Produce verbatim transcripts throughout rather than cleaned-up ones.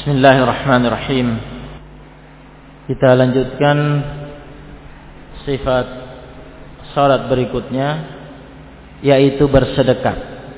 Bismillahirrahmanirrahim. Kita lanjutkan sifat salat berikutnya, yaitu bersedekah.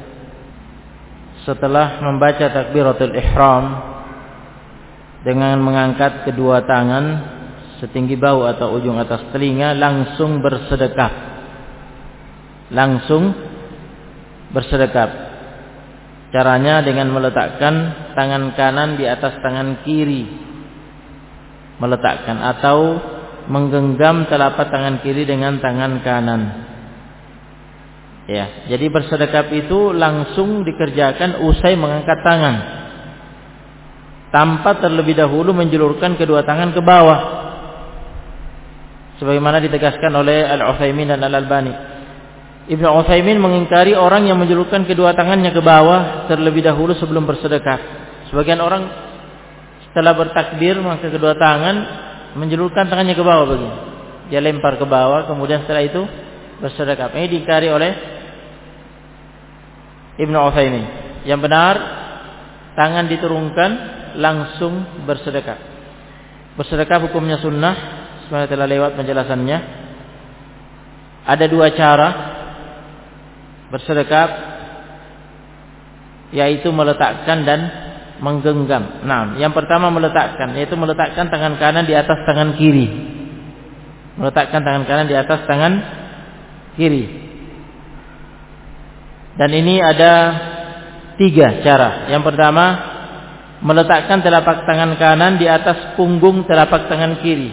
Setelah membaca takbiratul ihram dengan mengangkat kedua tangan setinggi bahu atau ujung atas telinga, langsung bersedekah. Langsung bersedekah. Caranya dengan meletakkan tangan kanan di atas tangan kiri. Meletakkan atau menggenggam telapak tangan kiri dengan tangan kanan. Ya, jadi bersedekap itu langsung dikerjakan usai mengangkat tangan, tanpa terlebih dahulu menjulurkan kedua tangan ke bawah, sebagaimana ditegaskan oleh Al-Utsaimin dan Al-Albani. Ibnu Utsaimin mengingkari orang yang menjulurkan kedua tangannya ke bawah terlebih dahulu sebelum bersedekah. Sebagian orang setelah bertakbir maka kedua tangan menjulurkan tangannya ke bawah begini. Dia lempar ke bawah, kemudian setelah itu bersedekah. Ini diingkari oleh Ibnu Utsaimin. Yang benar, tangan diturunkan langsung bersedekah. Bersedekah hukumnya sunnah, sebenarnya telah lewat penjelasannya. Ada dua cara bersedekah, yaitu meletakkan dan menggenggam. Nah, yang pertama meletakkan, yaitu meletakkan tangan kanan di atas tangan kiri. Meletakkan tangan kanan di atas tangan kiri. Dan ini ada tiga cara. Yang pertama, meletakkan telapak tangan kanan di atas punggung telapak tangan kiri.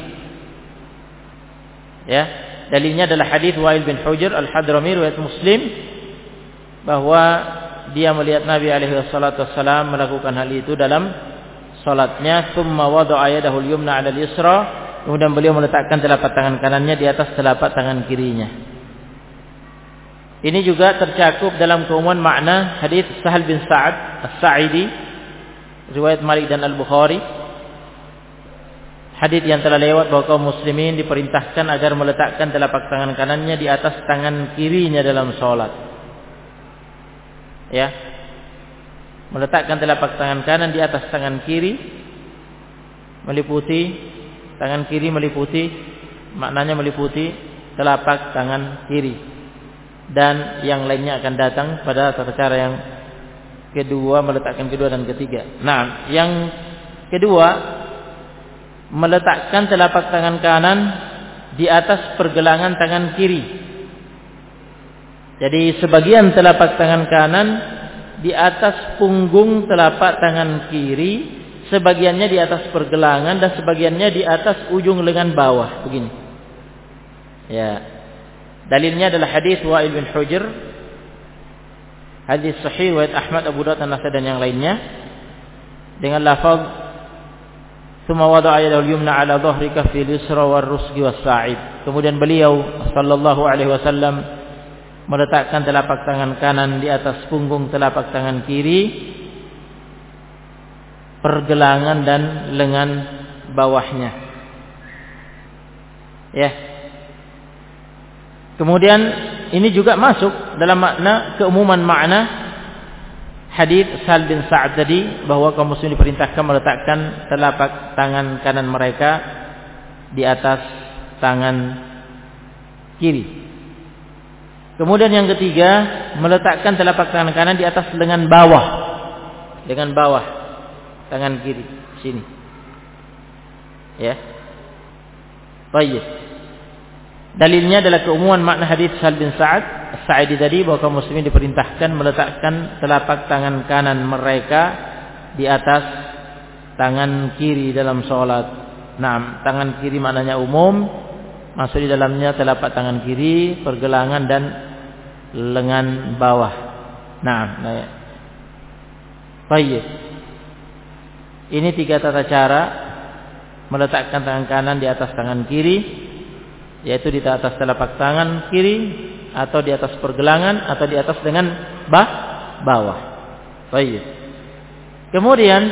Ya, dalilnya adalah hadis Wa'il bin Hujr Al-Hadrami riwayat Muslim, bahwa dia melihat Nabi alaihi wassalatu wassalam melakukan hal itu dalam salatnya. Tsumma wada'a yadahu al-yumna 'ala al-yusra, kemudian beliau meletakkan telapak tangan kanannya di atas telapak tangan kirinya. Ini juga tercakup dalam keumuman makna hadis Sahal bin Sa'ad As-Sa'idi riwayat Malik dan Al-Bukhari. Hadis yang telah lewat bahwa kaum muslimin diperintahkan agar meletakkan telapak tangan kanannya di atas tangan kirinya dalam salat. Ya, meletakkan telapak tangan kanan di atas tangan kiri, meliputi tangan kiri meliputi maknanya meliputi telapak tangan kiri, dan yang lainnya akan datang pada tata cara yang kedua, meletakkan kedua dan ketiga. Nah, yang kedua, meletakkan telapak tangan kanan di atas pergelangan tangan kiri. Jadi sebagian telapak tangan kanan di atas punggung telapak tangan kiri, sebagiannya di atas pergelangan dan sebagiannya di atas ujung lengan bawah begini. Ya. Dalilnya adalah hadis Wa'il bin Hujr, hadis sahih riwayat Ahmad, Abu Dawud, An-Nasai dan yang lainnya, dengan lafaz "Tsumma wada'a yadahu al-yumna 'ala dhahri kaffi al-yusra war-rusghi was-sa'id." Kemudian beliau sallallahu alaihi wasallam meletakkan telapak tangan kanan di atas punggung telapak tangan kiri, pergelangan dan lengan bawahnya. Ya. Kemudian ini juga masuk dalam makna keumuman makna hadis Sahal bin Sa'ad tadi, bahwa kaum muslimin diperintahkan meletakkan telapak tangan kanan mereka di atas tangan kiri. Kemudian yang ketiga, meletakkan telapak tangan kanan di atas lengan bawah, lengan bawah tangan kiri sini. Ya. Baik. Dalilnya adalah keumuman makna hadis Sahal bin Sa'ad As-Sa'idi tadi, bahwa kaum muslimin diperintahkan meletakkan telapak tangan kanan mereka di atas tangan kiri dalam salat. Nah, tangan kiri maknanya umum, masuk di dalamnya telapak tangan kiri, pergelangan dan lengan bawah. Nah, nah. Baik. Ini tiga tata cara meletakkan tangan kanan di atas tangan kiri, yaitu di atas telapak tangan kiri, atau di atas pergelangan, atau di atas dengan bah, bawah. Baik. Kemudian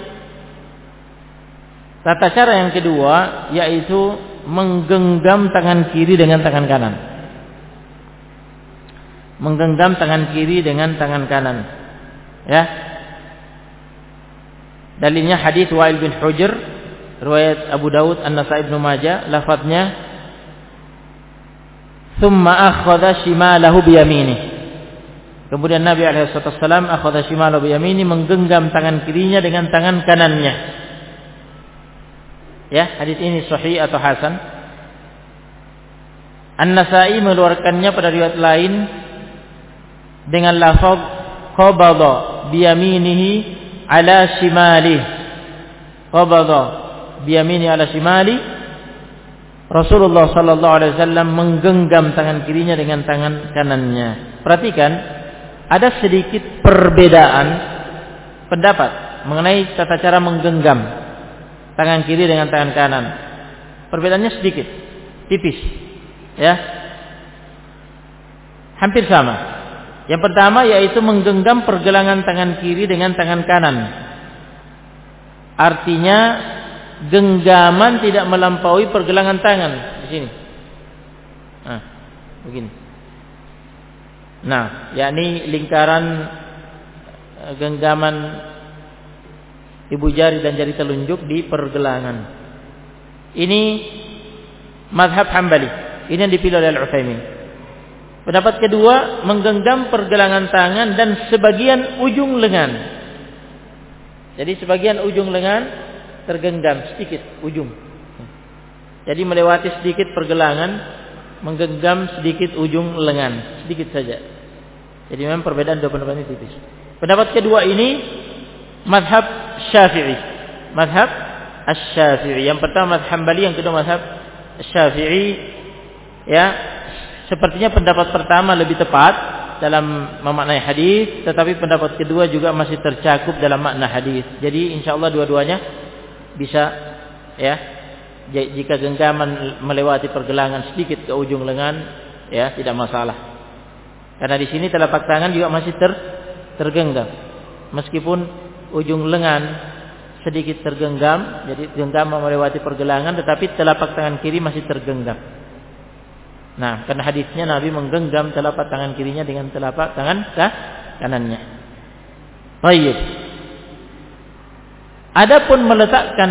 tata cara yang kedua, yaitu menggenggam tangan kiri dengan tangan kanan. Menggenggam tangan kiri dengan tangan kanan. Ya. Dalilnya hadis Wa'il bin Hujr, riwayat Abu Daud, An-Nasa'i, Ibnu Majah, lafadznya "Tsumma akhadha shimalahu biyaminih." Kemudian Nabi alaihi wasallam akhadha shimalahu biyaminih, menggenggam tangan kirinya dengan tangan kanannya. Ya, hadis ini sahih atau hasan. An-Nasa'i mengeluarkannya pada riwayat lain dengan lafaz qabada biyaminihi ala shimali. Qabada biyamini ala shimali. Rasulullah sallallahu alaihi wasallam menggenggam tangan kirinya dengan tangan kanannya. Perhatikan, ada sedikit perbedaan pendapat mengenai tata cara menggenggam tangan kiri dengan tangan kanan. Perbedaannya sedikit, tipis. Ya. Hampir sama. Yang pertama yaitu menggenggam pergelangan tangan kiri dengan tangan kanan. Artinya genggaman tidak melampaui pergelangan tangan di sini. Nah, begini. Nah, yakni lingkaran genggaman ibu jari dan jari telunjuk di pergelangan. Ini mazhab Hambali. Ini yang dipilih oleh Al-Utsaimin. Pendapat kedua, menggenggam pergelangan tangan dan sebagian ujung lengan. Jadi sebagian ujung lengan tergenggam sedikit ujung. Jadi melewati sedikit pergelangan, menggenggam sedikit ujung lengan, sedikit saja. Jadi memang perbedaan dua pendapat ini tipis. Pendapat kedua ini mazhab Syafi'i. Mazhab Asy-Syafi'i. Yang pertama mazhab Hambali, yang kedua mazhab Syafi'i. Ya, sepertinya pendapat pertama lebih tepat dalam memaknai hadis, tetapi pendapat kedua juga masih tercakup dalam makna hadis. Jadi insyaallah dua-duanya bisa, ya. Jika genggaman melewati pergelangan sedikit ke ujung lengan, ya tidak masalah. Karena di sini telapak tangan juga masih ter tergenggam. Meskipun ujung lengan sedikit tergenggam, jadi genggaman melewati pergelangan, tetapi telapak tangan kiri masih tergenggam. Nah, karena hadisnya Nabi menggenggam telapak tangan kirinya dengan telapak tangan kanannya. Baik. Adapun meletakkan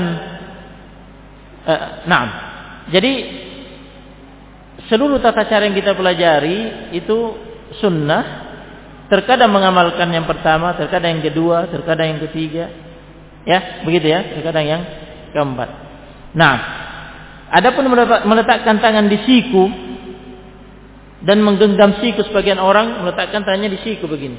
uh, nah, jadi seluruh tata cara yang kita pelajari itu sunnah. Terkadang mengamalkan yang pertama, terkadang yang kedua, terkadang yang ketiga. Ya, begitu ya, terkadang yang keempat. Nah, adapun meletakkan tangan di siku dan menggenggam siku, sebagian orang meletakkan tangannya di siku begini.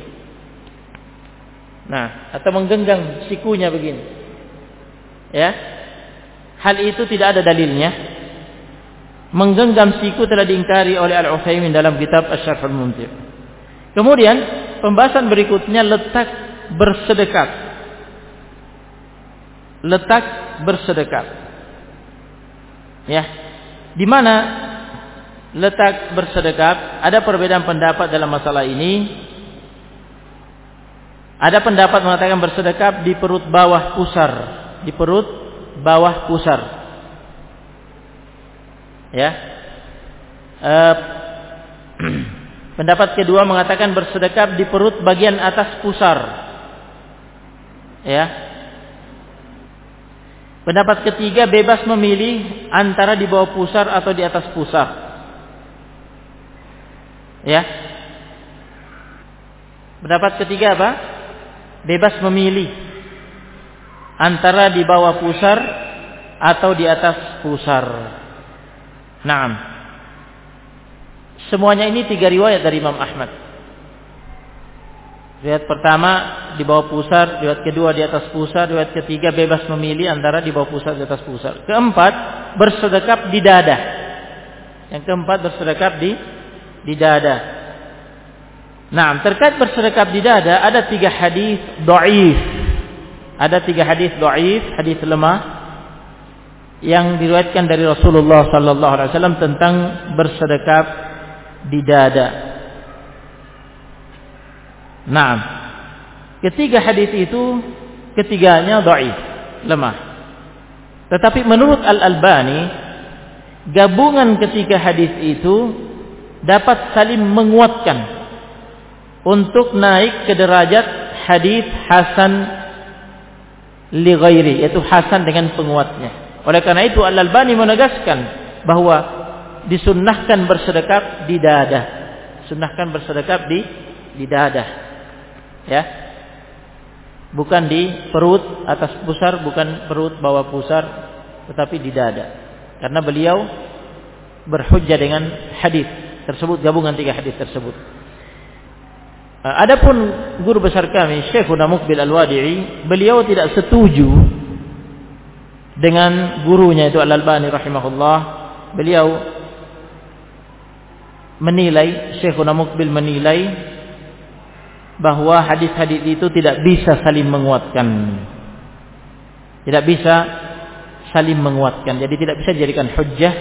Nah, atau menggenggam sikunya begini. Ya. Hal itu tidak ada dalilnya. Menggenggam siku telah diingkari oleh Al-Utsaimin dalam kitab Asy-Syarhul Mumti'. Kemudian, pembahasan berikutnya letak bersedekat. Letak bersedekat. Ya. Di mana letak bersedekap? Ada perbedaan pendapat dalam masalah ini. Ada pendapat mengatakan bersedekap di perut bawah pusar, di perut bawah pusar. Ya. E, pendapat kedua mengatakan bersedekap di perut bagian atas pusar. Ya. Pendapat ketiga bebas memilih antara di bawah pusar atau di atas pusar. Ya. Pendapat ketiga apa? Bebas memilih antara di bawah pusar atau di atas pusar. Naam. Semuanya ini tiga riwayat dari Imam Ahmad. Riwayat pertama di bawah pusar, riwayat kedua di atas pusar, riwayat ketiga bebas memilih antara di bawah pusar di atas pusar. Keempat, bersedekap di dada. Yang keempat, bersedekap di di dada. Nah, terkait bersedekap di dada ada tiga hadis dhaif. Ada tiga hadis dhaif, hadis lemah yang diriwayatkan dari Rasulullah sallallahu alaihi wasallam tentang bersedekap di dada. Nah, ketiga hadis itu ketiganya dhaif, lemah. Tetapi menurut Al-Albani, gabungan ketiga hadis itu dapat saling menguatkan untuk naik ke derajat hadis hasan li ghairi, yaitu hasan dengan penguatnya. Oleh karena itu Al-Albani menegaskan bahwa disunnahkan bersedekap di dada. Sunnahkan bersedekap di di dada. Ya. Bukan di perut atas pusar, bukan perut bawah pusar, tetapi di dada. Karena beliau berhujjah dengan hadis tersebut, gabungan tiga hadis tersebut. Adapun guru besar kami Syekhuna Muqbil Al-Wadi'i, beliau tidak setuju dengan gurunya itu Al-Albani rahimahullah. Beliau menilai, Syekhuna Muqbil menilai bahwa hadis-hadis itu tidak bisa saling menguatkan. Tidak bisa saling menguatkan. Jadi tidak bisa dijadikan hujjah.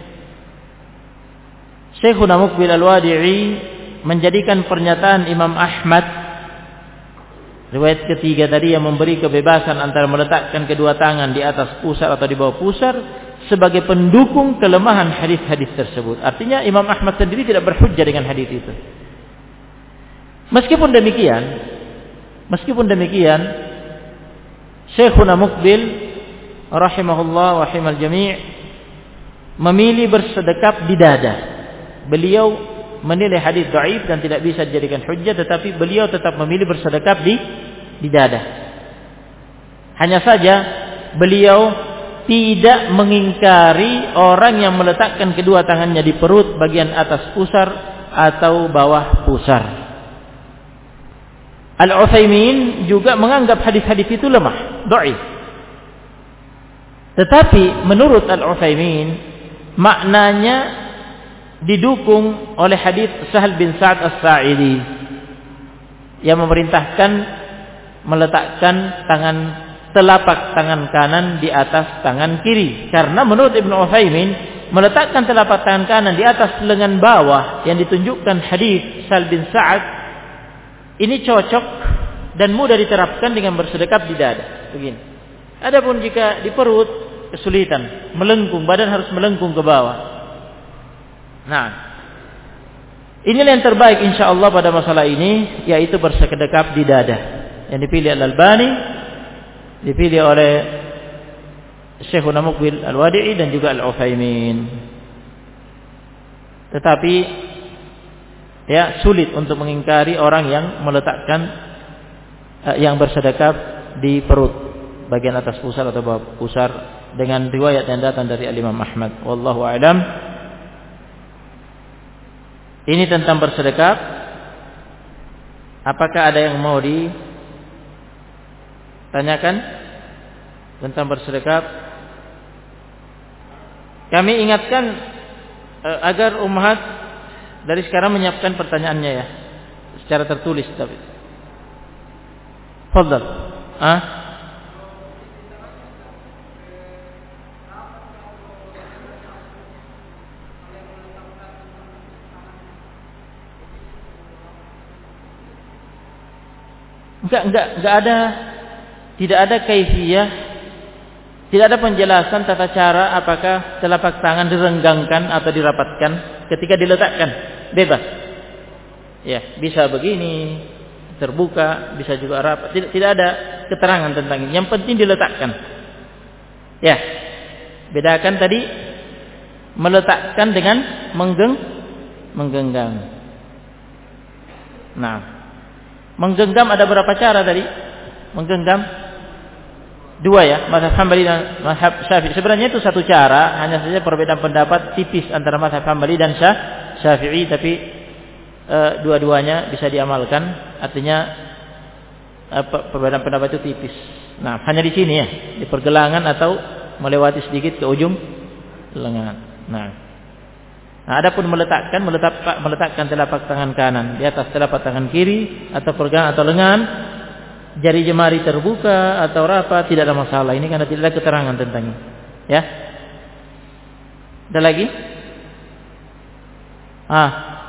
Syekhuna Muqbil Al-Wadi'i menjadikan pernyataan Imam Ahmad, riwayat ketiga tadi yang memberi kebebasan antara meletakkan kedua tangan di atas pusar atau di bawah pusar, sebagai pendukung kelemahan hadis-hadis tersebut. Artinya Imam Ahmad sendiri tidak berhujjah dengan hadis itu. Meskipun demikian, meskipun demikian, Syekhuna Muqbil rahimahullah wa rahimal jami' memilih bersedekap di dada. Beliau menilai hadis dhaif dan tidak bisa dijadikan hujjah, tetapi beliau tetap memilih bersedekap di di dada. Hanya saja beliau tidak mengingkari orang yang meletakkan kedua tangannya di perut bagian atas pusar atau bawah pusar. Al-Utsaimin juga menganggap hadis-hadis itu lemah, dhaif. Tetapi menurut Al-Utsaimin maknanya didukung oleh hadis Sahal bin Sa'ad As-Sa'idi yang memerintahkan meletakkan tangan telapak tangan kanan di atas tangan kiri. Karena menurut Ibnu Utsaimin, meletakkan telapak tangan kanan di atas lengan bawah yang ditunjukkan hadis Sahal bin Sa'ad ini cocok dan mudah diterapkan dengan bersedekap di dada. Begini. Adapun jika di perut kesulitan, melengkung, badan harus melengkung ke bawah. Nah, inilah yang terbaik insyaallah pada masalah ini, yaitu bersedekap di dada. Yang dipilih Al-Albani, dipilih oleh Syekhuna Muqbil Al-Wadi'i dan juga Al-Utsaimin. Tetapi ya sulit untuk mengingkari orang yang meletakkan uh, yang bersedekap di perut bagian atas pusar atau bawah pusar dengan riwayat yang datang dari Al-Imam Ahmad. Wallahu a'lam. Ini tentang bersedekap. Apakah ada yang mau ditanyakan tentang bersedekap? Kami ingatkan uh, agar ummahat dari sekarang menyiapkan pertanyaannya ya, secara tertulis tapi. Fadhal. Ah? Enggak, enggak, enggak ada, tidak ada kaifiyah, tidak ada penjelasan tata cara apakah telapak tangan direnggangkan atau dirapatkan ketika diletakkan. Bebas. Ya, bisa begini, terbuka, bisa juga rapat. Tidak, tidak ada keterangan tentang ini. Yang penting diletakkan. Ya. Bedakan tadi meletakkan dengan menggeng menggenggam. Nah, menggenggam ada berapa cara tadi? Menggenggam dua ya, mazhab Hambali dan mazhab Syafi'i. Sebenarnya itu satu cara, hanya saja perbedaan pendapat tipis antara mazhab Hambali dan Syafi'i, tapi e, dua-duanya bisa diamalkan. Artinya e, perbedaan pendapat itu tipis. Nah, hanya di sini ya, di pergelangan atau melewati sedikit ke ujung lengan. Nah, nah adapun meletakkan meletak, meletakkan telapak tangan kanan di atas telapak tangan kiri atau pergelangan atau lengan, jari jemari terbuka atau rapat, tidak ada masalah. Ini karena tidak ada keterangan tentangnya. Ya. Ada lagi? Ah.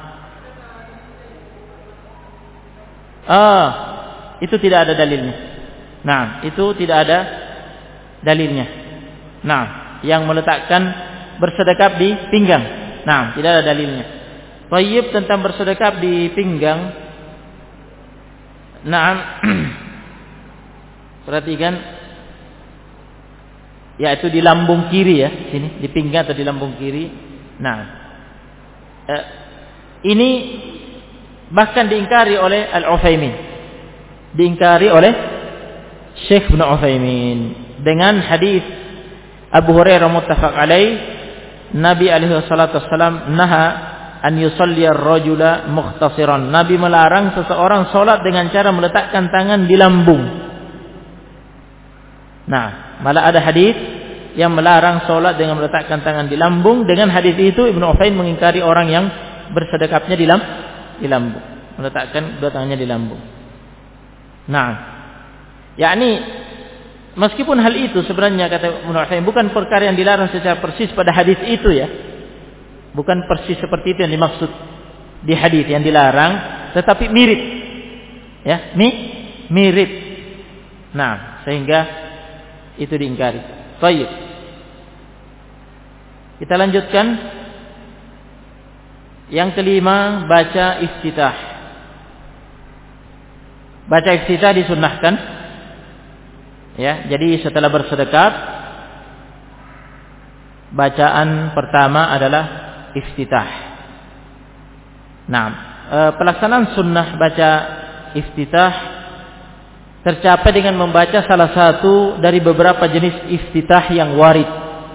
Ah, itu tidak ada dalilnya. Nah, itu tidak ada dalilnya. Nah, yang meletakkan bersedekap di pinggang. Nah, tidak ada dalilnya. Thayyib tentang bersedekap di pinggang. Nah, perhatikan yaitu di lambung kiri ya, sini di pinggang atau di lambung kiri. Nah, eh, ini bahkan diingkari oleh Al-Utsaimin, diingkari oleh Syekh Ibnu Utsaimin dengan hadis Abu Hurairah muttafaq alaih, Nabi alaihi salatu wassalam naha an yusalli ar-rajula mukhtasiran. Nabi melarang seseorang salat dengan cara meletakkan tangan di lambung. Nah, malah ada hadis yang melarang salat dengan meletakkan tangan di lambung. Dengan hadis itu Ibnu Utsaimin mengingkari orang yang bersedekapnya di lambung, di lambung, meletakkan dua tangannya di lambung. Nah, yakni meskipun hal itu sebenarnya kata Ibnu Utsaimin bukan perkara yang dilarang secara persis pada hadis itu ya. Bukan persis seperti itu yang dimaksud di hadis yang dilarang, tetapi mirip. Ya, mi mirip. Nah, sehingga itu diingkari. Baik. Kita lanjutkan. Yang kelima, baca iftitah. Baca iftitah disunnahkan. Ya, jadi setelah bersedekap, bacaan pertama adalah iftitah. Nah, e, pelaksanaan sunnah baca iftitah tercapai dengan membaca salah satu dari beberapa jenis iftitah yang warid.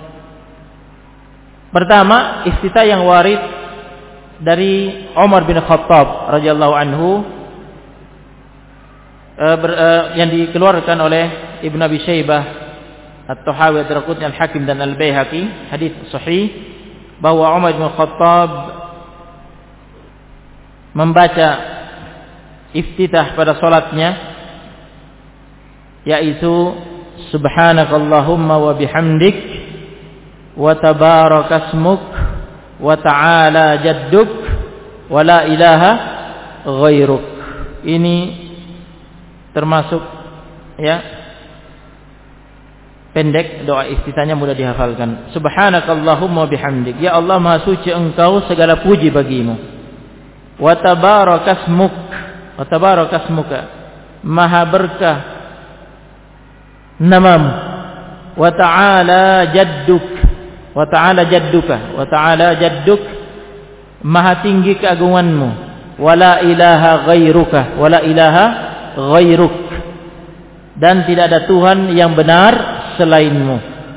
Pertama, iftitah yang warid dari Umar bin Khattab radhiyallahu anhu, e, ber, e, yang dikeluarkan oleh Ibnu Abi Syaibah, At-Tahawi, Ad-Darqutni, Al-Hakim dan Al-Baihaqi, hadis sahih bahwa Umar bin Khattab membaca iftitah pada salatnya, yaitu subhanakallahumma wa bihamdik wa tabarakasmuk wa ta'ala jadduk wa la ilaha ghairuk. Ini termasuk ya pendek, doa iftitahnya mudah dihafalkan. Subhanakallahumma bihamdik, ya Allah maha suci engkau, segala puji bagimu. Wa tabarakasmuk, wa tabarakasmuka, maha berkah namamu. Wa ta'ala jadduk, wa ta'ala jadduka, wa ta'ala jadduk, maha tinggi keagunganmu. Wa la ilaha ghairuka, wa la ilaha ghairuk, dan tidak ada Tuhan yang benar selainmu.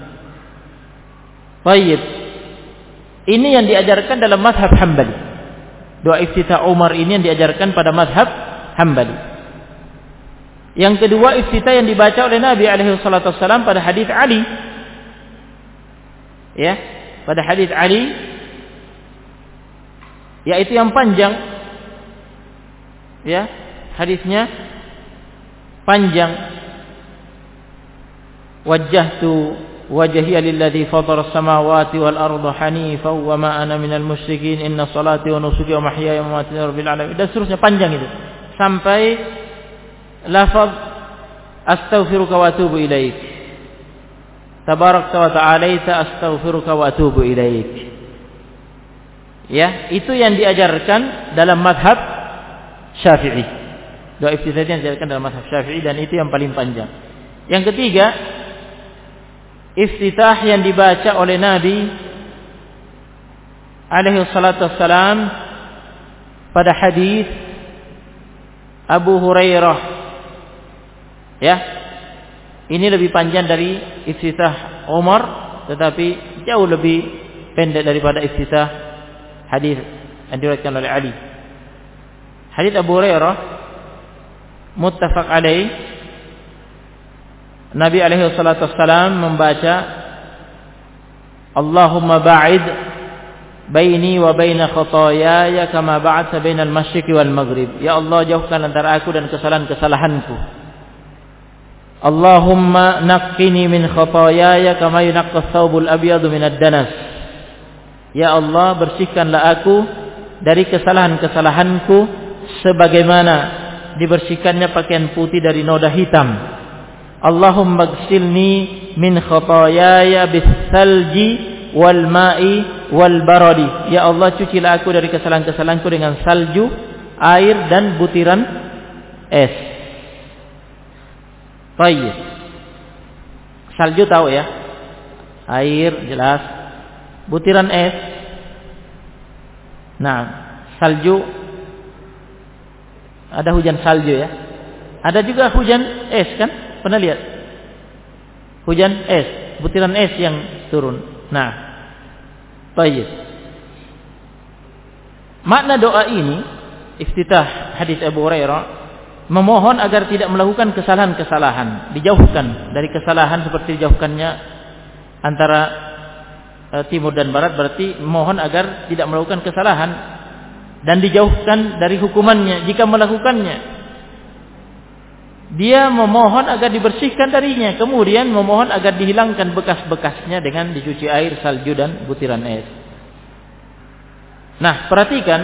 Baik. Ini yang diajarkan dalam mazhab Hambali. Doa iftitah Umar ini yang diajarkan pada mazhab Hambali. Yang kedua, iftitah yang dibaca oleh Nabi alaihi salatu wasallam pada hadis Ali. Ya, pada hadis Ali, yaitu yang panjang. Ya, hadisnya panjang. Wajjahtu wajhiya lilladzi fatara as-samawati wal arda hanifan wa ma ana minal musyrikin inna salati wa nusuki wa mahyaya wa mamati rabbil alamin. Dan seterusnya panjang itu sampai lafaz astaghfiruka wa atubu ilaik. Tabarakta wa ta'alaita astaghfiruka wa atubu ilaik. Ya, itu yang diajarkan dalam mazhab Syafi'i. Doa iftitah yang diajarkan dalam mazhab Syafi'i dan itu yang paling panjang. Yang ketiga, iftitah yang dibaca oleh Nabi alaihi salatu wassalam pada hadis Abu Hurairah. Ya. Ini lebih panjang dari iftitah Umar, tetapi jauh lebih pendek daripada iftitah hadis yang diriwayatkan oleh Ali. Hadis Abu Hurairah muttafaq alaih, Nabi alaihi salatu wassalam membaca Allahumma ba'id baini wa baina khataayaya kama ba'adta bainal masyriqi wal maghrib. Ya Allah, jauhkan antara aku dan kesalahan-kesalahanku. Allahumma naqqini min khataayaya kama yunqqa ath-thawbul abyadu minad danas. Ya Allah, bersihkanlah aku dari kesalahan-kesalahanku sebagaimana dibersihkannya pakaian putih dari noda hitam. Allahumma ghsilni min khataayaya bis-salji wal ma'i wal baradi. Ya Allah, cucilah aku dari kesalahan-kesalahanku dengan salju, air dan butiran es. Baik. Salju tahu ya? Air jelas. Butiran es. Nah, salju. Ada hujan salju ya. Ada juga hujan es kan? Pernah lihat? Hujan es, butiran es yang turun. Nah, baik. Makna doa ini, iftitah hadis Abu Hurairah, memohon agar tidak melakukan kesalahan-kesalahan, dijauhkan dari kesalahan seperti dijauhkannya antara e, timur dan barat, berarti mohon agar tidak melakukan kesalahan dan dijauhkan dari hukumannya jika melakukannya. Dia memohon agar dibersihkan darinya, kemudian memohon agar dihilangkan bekas-bekasnya dengan dicuci air, salju dan butiran es. Nah, perhatikan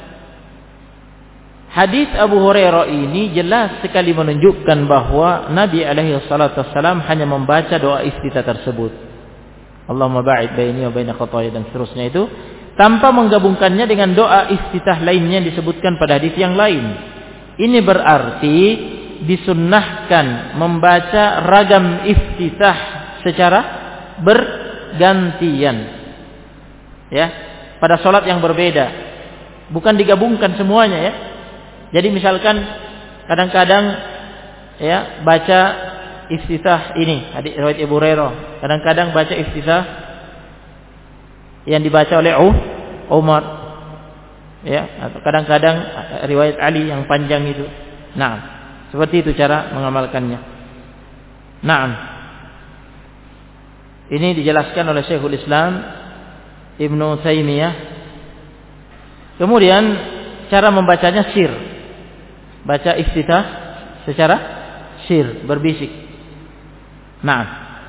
hadis Abu Hurairah ini jelas sekali menunjukkan bahwa Nabi alaihi salatu wassalam hanya membaca doa iftitah tersebut. Allahumma ba'id baini wa baina khataaya dan seterusnya itu tanpa menggabungkannya dengan doa iftitah lainnya yang disebutkan pada hadis yang lain. Ini berarti disunnahkan membaca ragam iftitah secara bergantian. Ya, pada salat yang berbeda. Bukan digabungkan semuanya ya. Jadi misalkan kadang-kadang ya baca iftitah ini hadis riwayat Abu Hurairah, kadang-kadang baca iftitah yang dibaca oleh Umar ya, atau kadang-kadang riwayat Ali yang panjang itu. Nah, seperti itu cara mengamalkannya. Naam. Ini dijelaskan oleh Syekhul Islam Ibnu Taimiyah. Kemudian cara membacanya sir. Baca iftitah secara sir, berbisik. Naam.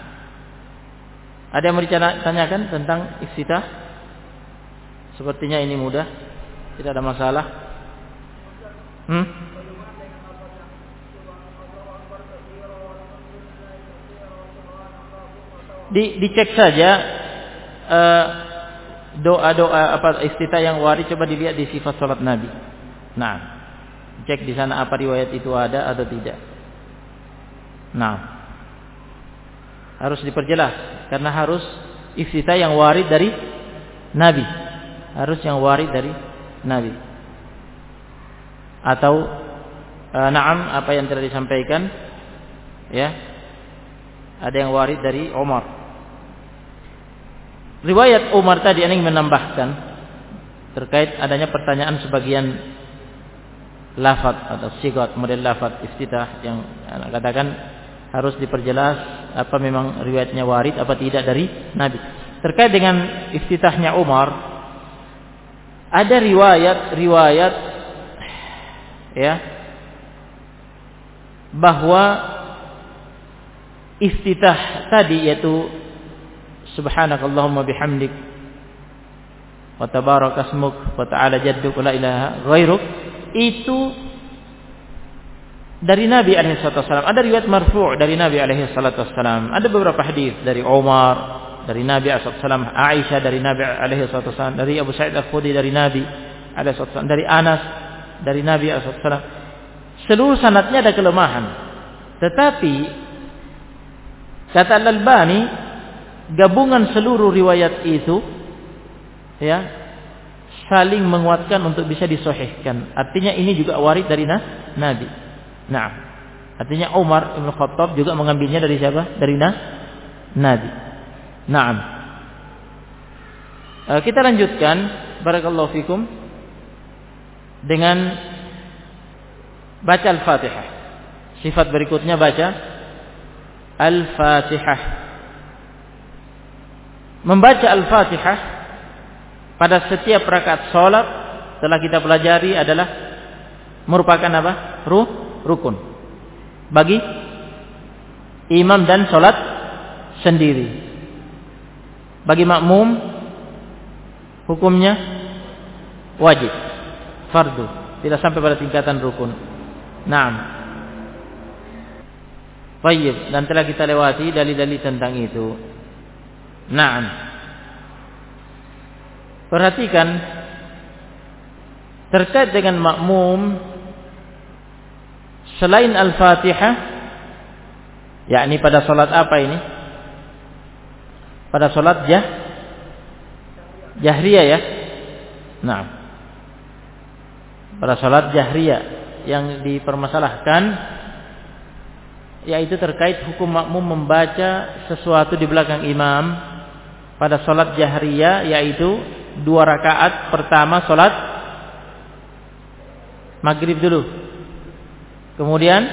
Ada yang mau ditanyakan tentang iftitah? Sepertinya ini mudah. Tidak ada masalah. Hmm? Di, dicek saja uh, doa-doa apa iftitah yang warid, coba dilihat di sifat salat Nabi. Nah, cek di sana apa riwayat itu ada atau tidak. Nah, harus diperjelas karena harus iftitah yang warid dari Nabi, harus yang warid dari Nabi. Atau uh, na'am apa yang telah disampaikan, ya, ada yang warid dari Umar. Riwayat Umar tadi yang menambahkan terkait adanya pertanyaan sebagian lafaz atau sigat model lafaz iftitah yang katakan harus diperjelas apa memang riwayatnya warid apa tidak dari Nabi. Terkait dengan iftitahnya Umar, ada riwayat-riwayat ya bahwa iftitah tadi yaitu subhanakallahumma bihamdik wa tabarakasmuk wa ta'ala jadduk wa la ilaha ghairuk, itu dari Nabi alaihi salatu wasallam. Ada riwayat marfu' dari Nabi alaihi salatu wasallam. Ada beberapa hadis dari Umar, dari Nabi alaihi salatu wasallam, Aisyah dari Nabi alaihi salatu wasallam, dari Abu Sa'id Al-Khudri dari Nabi alaihi salatu wasallam, dari Anas dari Nabi alaihi salatu wasallam. Seluruh sanadnya ada kelemahan. Tetapi kata Al-Albani, gabungan seluruh riwayat itu ya saling menguatkan untuk bisa disahihkan. Artinya ini juga warid dari na, Nabi. Nah, artinya Umar Ibn Khattab juga mengambilnya dari siapa? Dari na, Nabi. Naam. E, kita lanjutkan barakallahu fikum dengan baca Al-Fatihah. Sifat berikutnya baca Al-Fatihah. Membaca Al-Fatihah pada setiap rakaat salat telah kita pelajari adalah merupakan apa? Ruh, rukun bagi imam dan salat sendiri. Bagi makmum hukumnya wajib, fardu, tidak sampai pada tingkatan rukun. Naam. Baik, dan telah kita lewati dalil-dalil tentang itu. Naam. Perhatikan terkait dengan makmum selain Al-Fatihah, yakni pada salat apa ini? pada salat jah jahriyah ya. Nah, pada salat jahriyah yang dipermasalahkan yaitu terkait hukum makmum membaca sesuatu di belakang imam pada salat jahriyah, yaitu dua rakaat pertama salat maghrib dulu, kemudian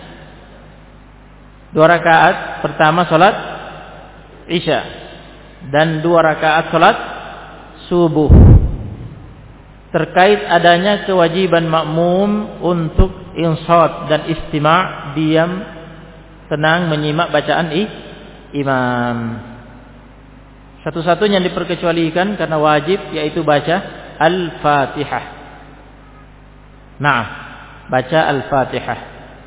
dua rakaat pertama salat isya, dan dua rakaat salat subuh. Terkait adanya kewajiban makmum untuk insat dan istima', diam, tenang menyimak bacaan ih, imam. Satu-satunya yang diperkecualikan karena wajib yaitu baca Al-Fatihah. Nah, baca Al-Fatihah.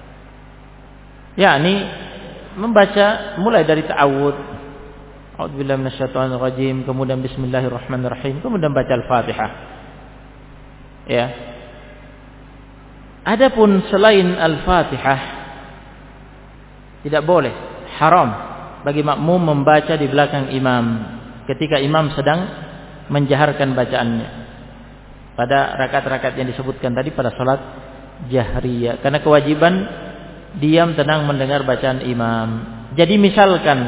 yakni membaca mulai dari ta'awudz, a'udzubillahi minasyaitonir rajim, kemudian bismillahirrahmanirrahim, kemudian baca Al-Fatihah. Ya. Adapun selain Al-Fatihah tidak boleh, haram bagi makmum membaca di belakang imam ketika imam sedang menjaharkan bacaannya pada rakaat-rakaat yang disebutkan tadi pada salat jahriyah, karena kewajiban diam tenang mendengar bacaan imam. Jadi misalkan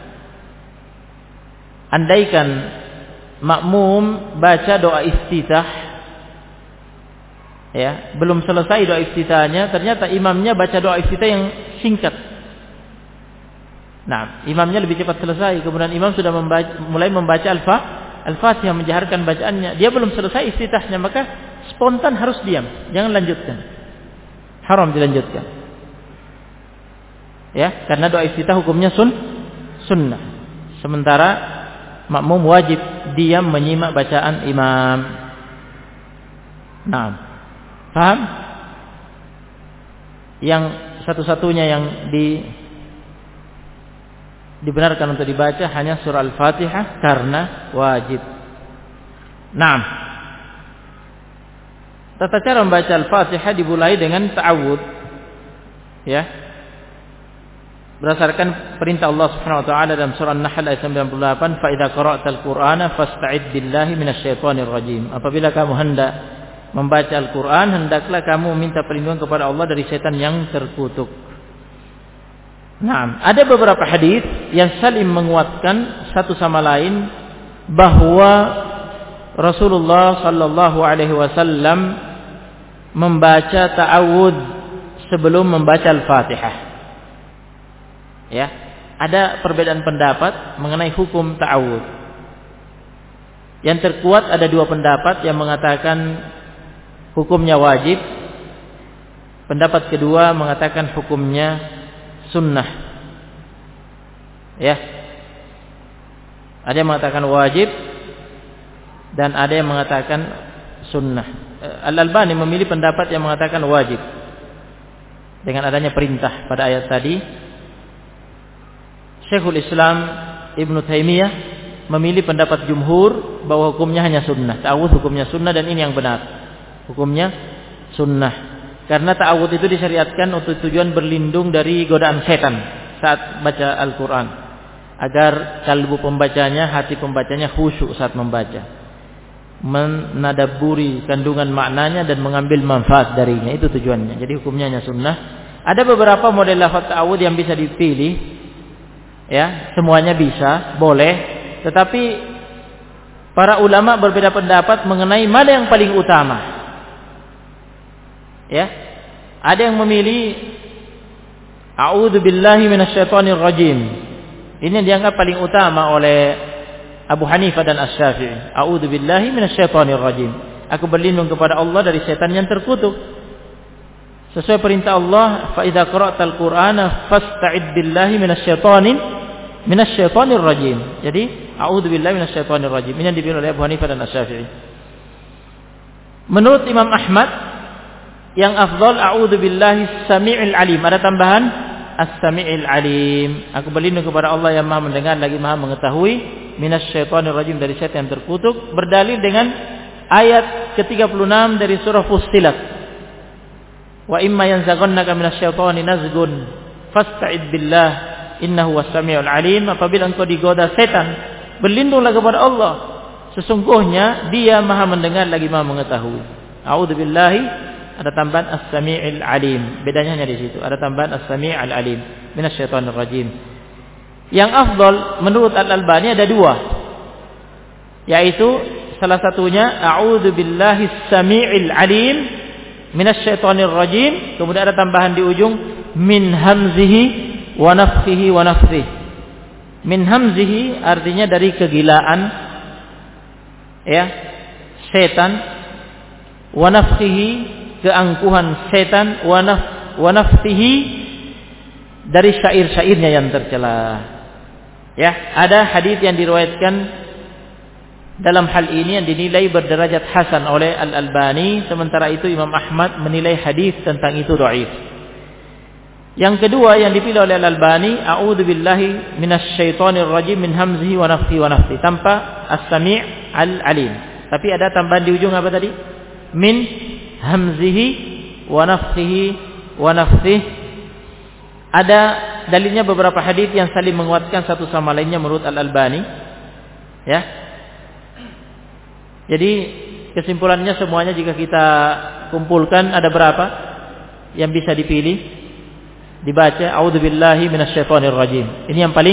andaikan makmum baca doa iftitah, ya, belum selesai doa iftitahnya, ternyata imamnya baca doa iftitah yang singkat. Nah, imamnya lebih cepat selesai, kemudian imam sudah membaca, mulai membaca Al-Fatihah, menjaharkan bacaannya, dia belum selesai iftitahnya, maka spontan harus diam, jangan lanjutkan. Haram dilanjutkan. Ya, karena doa iftitah hukumnya sun sunnah. Sementara makmum wajib diam menyimak bacaan imam. Nah, paham? Yang satu-satunya yang di dibenarkan untuk dibaca hanya surah Al-Fatihah karena wajib. Naam. Tata cara membaca Al-Fatihah dimulai dengan ta'awudz. Ya. Berdasarkan perintah Allah Subhanahu wa taala dalam surah An-Nahl ayat sembilan puluh delapan, "Fa idza qara'tal Qur'ana fasta'id billahi minasyaitonir rajim." Apabila kamu hendak membaca Al-Qur'an, hendaklah kamu minta perlindungan kepada Allah dari setan yang terkutuk. Nah, ada beberapa hadis yang saling menguatkan satu sama lain bahwa Rasulullah sallallahu alaihi wasallam membaca ta'awudz sebelum membaca Al-Fatihah. Ya, ada perbedaan pendapat mengenai hukum ta'awudz. Yang terkuat ada dua pendapat yang mengatakan hukumnya wajib. Pendapat kedua mengatakan hukumnya sunnah. Ya. Ada yang mengatakan wajib dan ada yang mengatakan sunnah. Al-Albani memilih pendapat yang mengatakan wajib dengan adanya perintah pada ayat tadi. Syekhul Islam Ibnu Taimiyah memilih pendapat jumhur bahwa hukumnya hanya sunnah. Ta'awudz hukumnya sunnah dan ini yang benar. Hukumnya sunnah. Karena ta'awudz itu disyariatkan untuk tujuan berlindung dari godaan setan saat baca Al-Quran, agar kalbu pembacanya, hati pembacanya khusyuk saat membaca, menadaburi kandungan maknanya dan mengambil manfaat darinya. Itu tujuannya. Jadi hukumnya hanya sunnah. Ada beberapa model lafaz ta'awudz yang bisa dipilih. Ya, semuanya bisa, boleh. Tetapi para ulama berbeda pendapat mengenai mana yang paling utama. Ya, ada yang memilih a'udzubillahi minasyaitonir rajim. Ini yang dianggap paling utama oleh Abu Hanifah dan Asy-Syafi'i. A'udzubillahi minasyaitonir rajim. Aku berlindung kepada Allah dari setan yang terkutuk. Sesuai perintah Allah, fa idza qara'tal Qur'ana fasta'id billahi minasyaitonir minasyaitonir rajim. Jadi a'udzubillahi minasyaitonir rajim. Ini yang dipilih oleh Abu Hanifah dan Asy-Syafi'i. Menurut Imam Ahmad, yang afdal a'udzubillahi samii'il alim. Ada tambahan as-samii'il alim. Aku berlindung kepada Allah yang Maha mendengar lagi Maha mengetahui, minasyaitonir rajim, dari setan yang terkutuk, berdalil dengan ayat ke tiga puluh enam dari surah Fussilat. Wa imma yanzaghannaka minasyaitoni nazgun fasta'id billah innahu was-samii'ul alim. Apabila engkau digoda setan berlindunglah kepada Allah. Sesungguhnya Dia Maha mendengar lagi Maha mengetahui. A'udzubillahi, ada tambahan as-sami'il alim. Bedanya hanya di situ. Ada tambahan as-sami'il alim minasyaitonir rajim. Yang afdal menurut Al-Albani ada dua. Yaitu salah satunya a'udzubillahi as-sami'il alim minasyaitonir rajim. Kemudian ada tambahan di ujung min hamzihi wa nafthihi wa nafthihi. Min hamzihi artinya dari kegilaan ya setan, wa nafthihi keangkuhan setan, wa naf wa nafthihi dari syair-syairnya yang tercela. Ya, ada hadis yang diriwayatkan dalam hal ini yang dinilai berderajat hasan oleh Al-Albani, sementara itu Imam Ahmad menilai hadis tentang itu dhaif. Yang kedua yang dipilih oleh Al-Albani, a'udzubillahi minasyaitonir rajim min hamzihi wa nafthihi wa nafthihi, tanpa as-sami' al-alim. Tapi ada tambahan di ujung apa tadi? Min hamzihi wa nafthihi wa nafthihi. Ada dalilnya beberapa hadis yang saling menguatkan satu sama lainnya menurut Al-Albani. Ya. Jadi kesimpulannya semuanya jika kita kumpulkan ada berapa yang bisa dipilih? Dibaca a'udzubillahi minasyaitonir rajim. Ini yang paling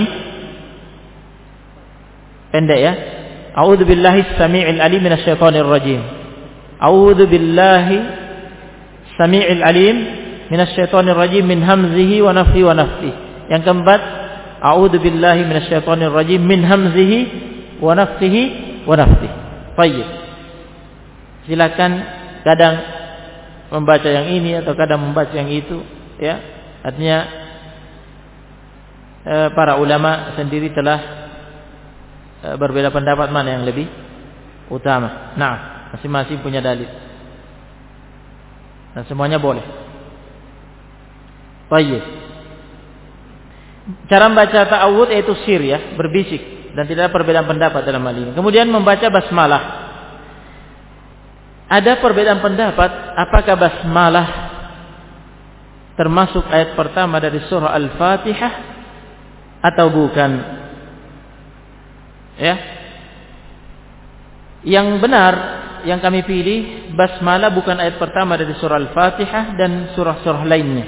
pendek ya. A'udzubillahi as-sami'il alim minasyaitonir rajim. A'udzubillahi as-sami'il alim minasyaitonir rajim min hamzihi wa nafthihi wa nafthihi. Yang keempat, a'udzubillahi minasyaitonir rajim min hamzihi wa nafthihi wa nafthihi. Baik. Silakan kadang membaca yang ini atau kadang membaca yang itu ya. Artinya eh, para ulama sendiri telah eh, berbeda pendapat mana yang lebih utama. Nah, masing-masing punya dalil. Dan semuanya boleh. Baik. Cara membaca ta'awudz yaitu sir ya, berbisik, dan tidak ada perbedaan pendapat dalam hal ini. Kemudian membaca basmalah. Ada perbedaan pendapat apakah basmalah termasuk ayat pertama dari surah Al-Fatihah atau bukan. Ya. Yang benar yang kami pilih, basmalah bukan ayat pertama dari surah Al-Fatihah dan surah-surah lainnya.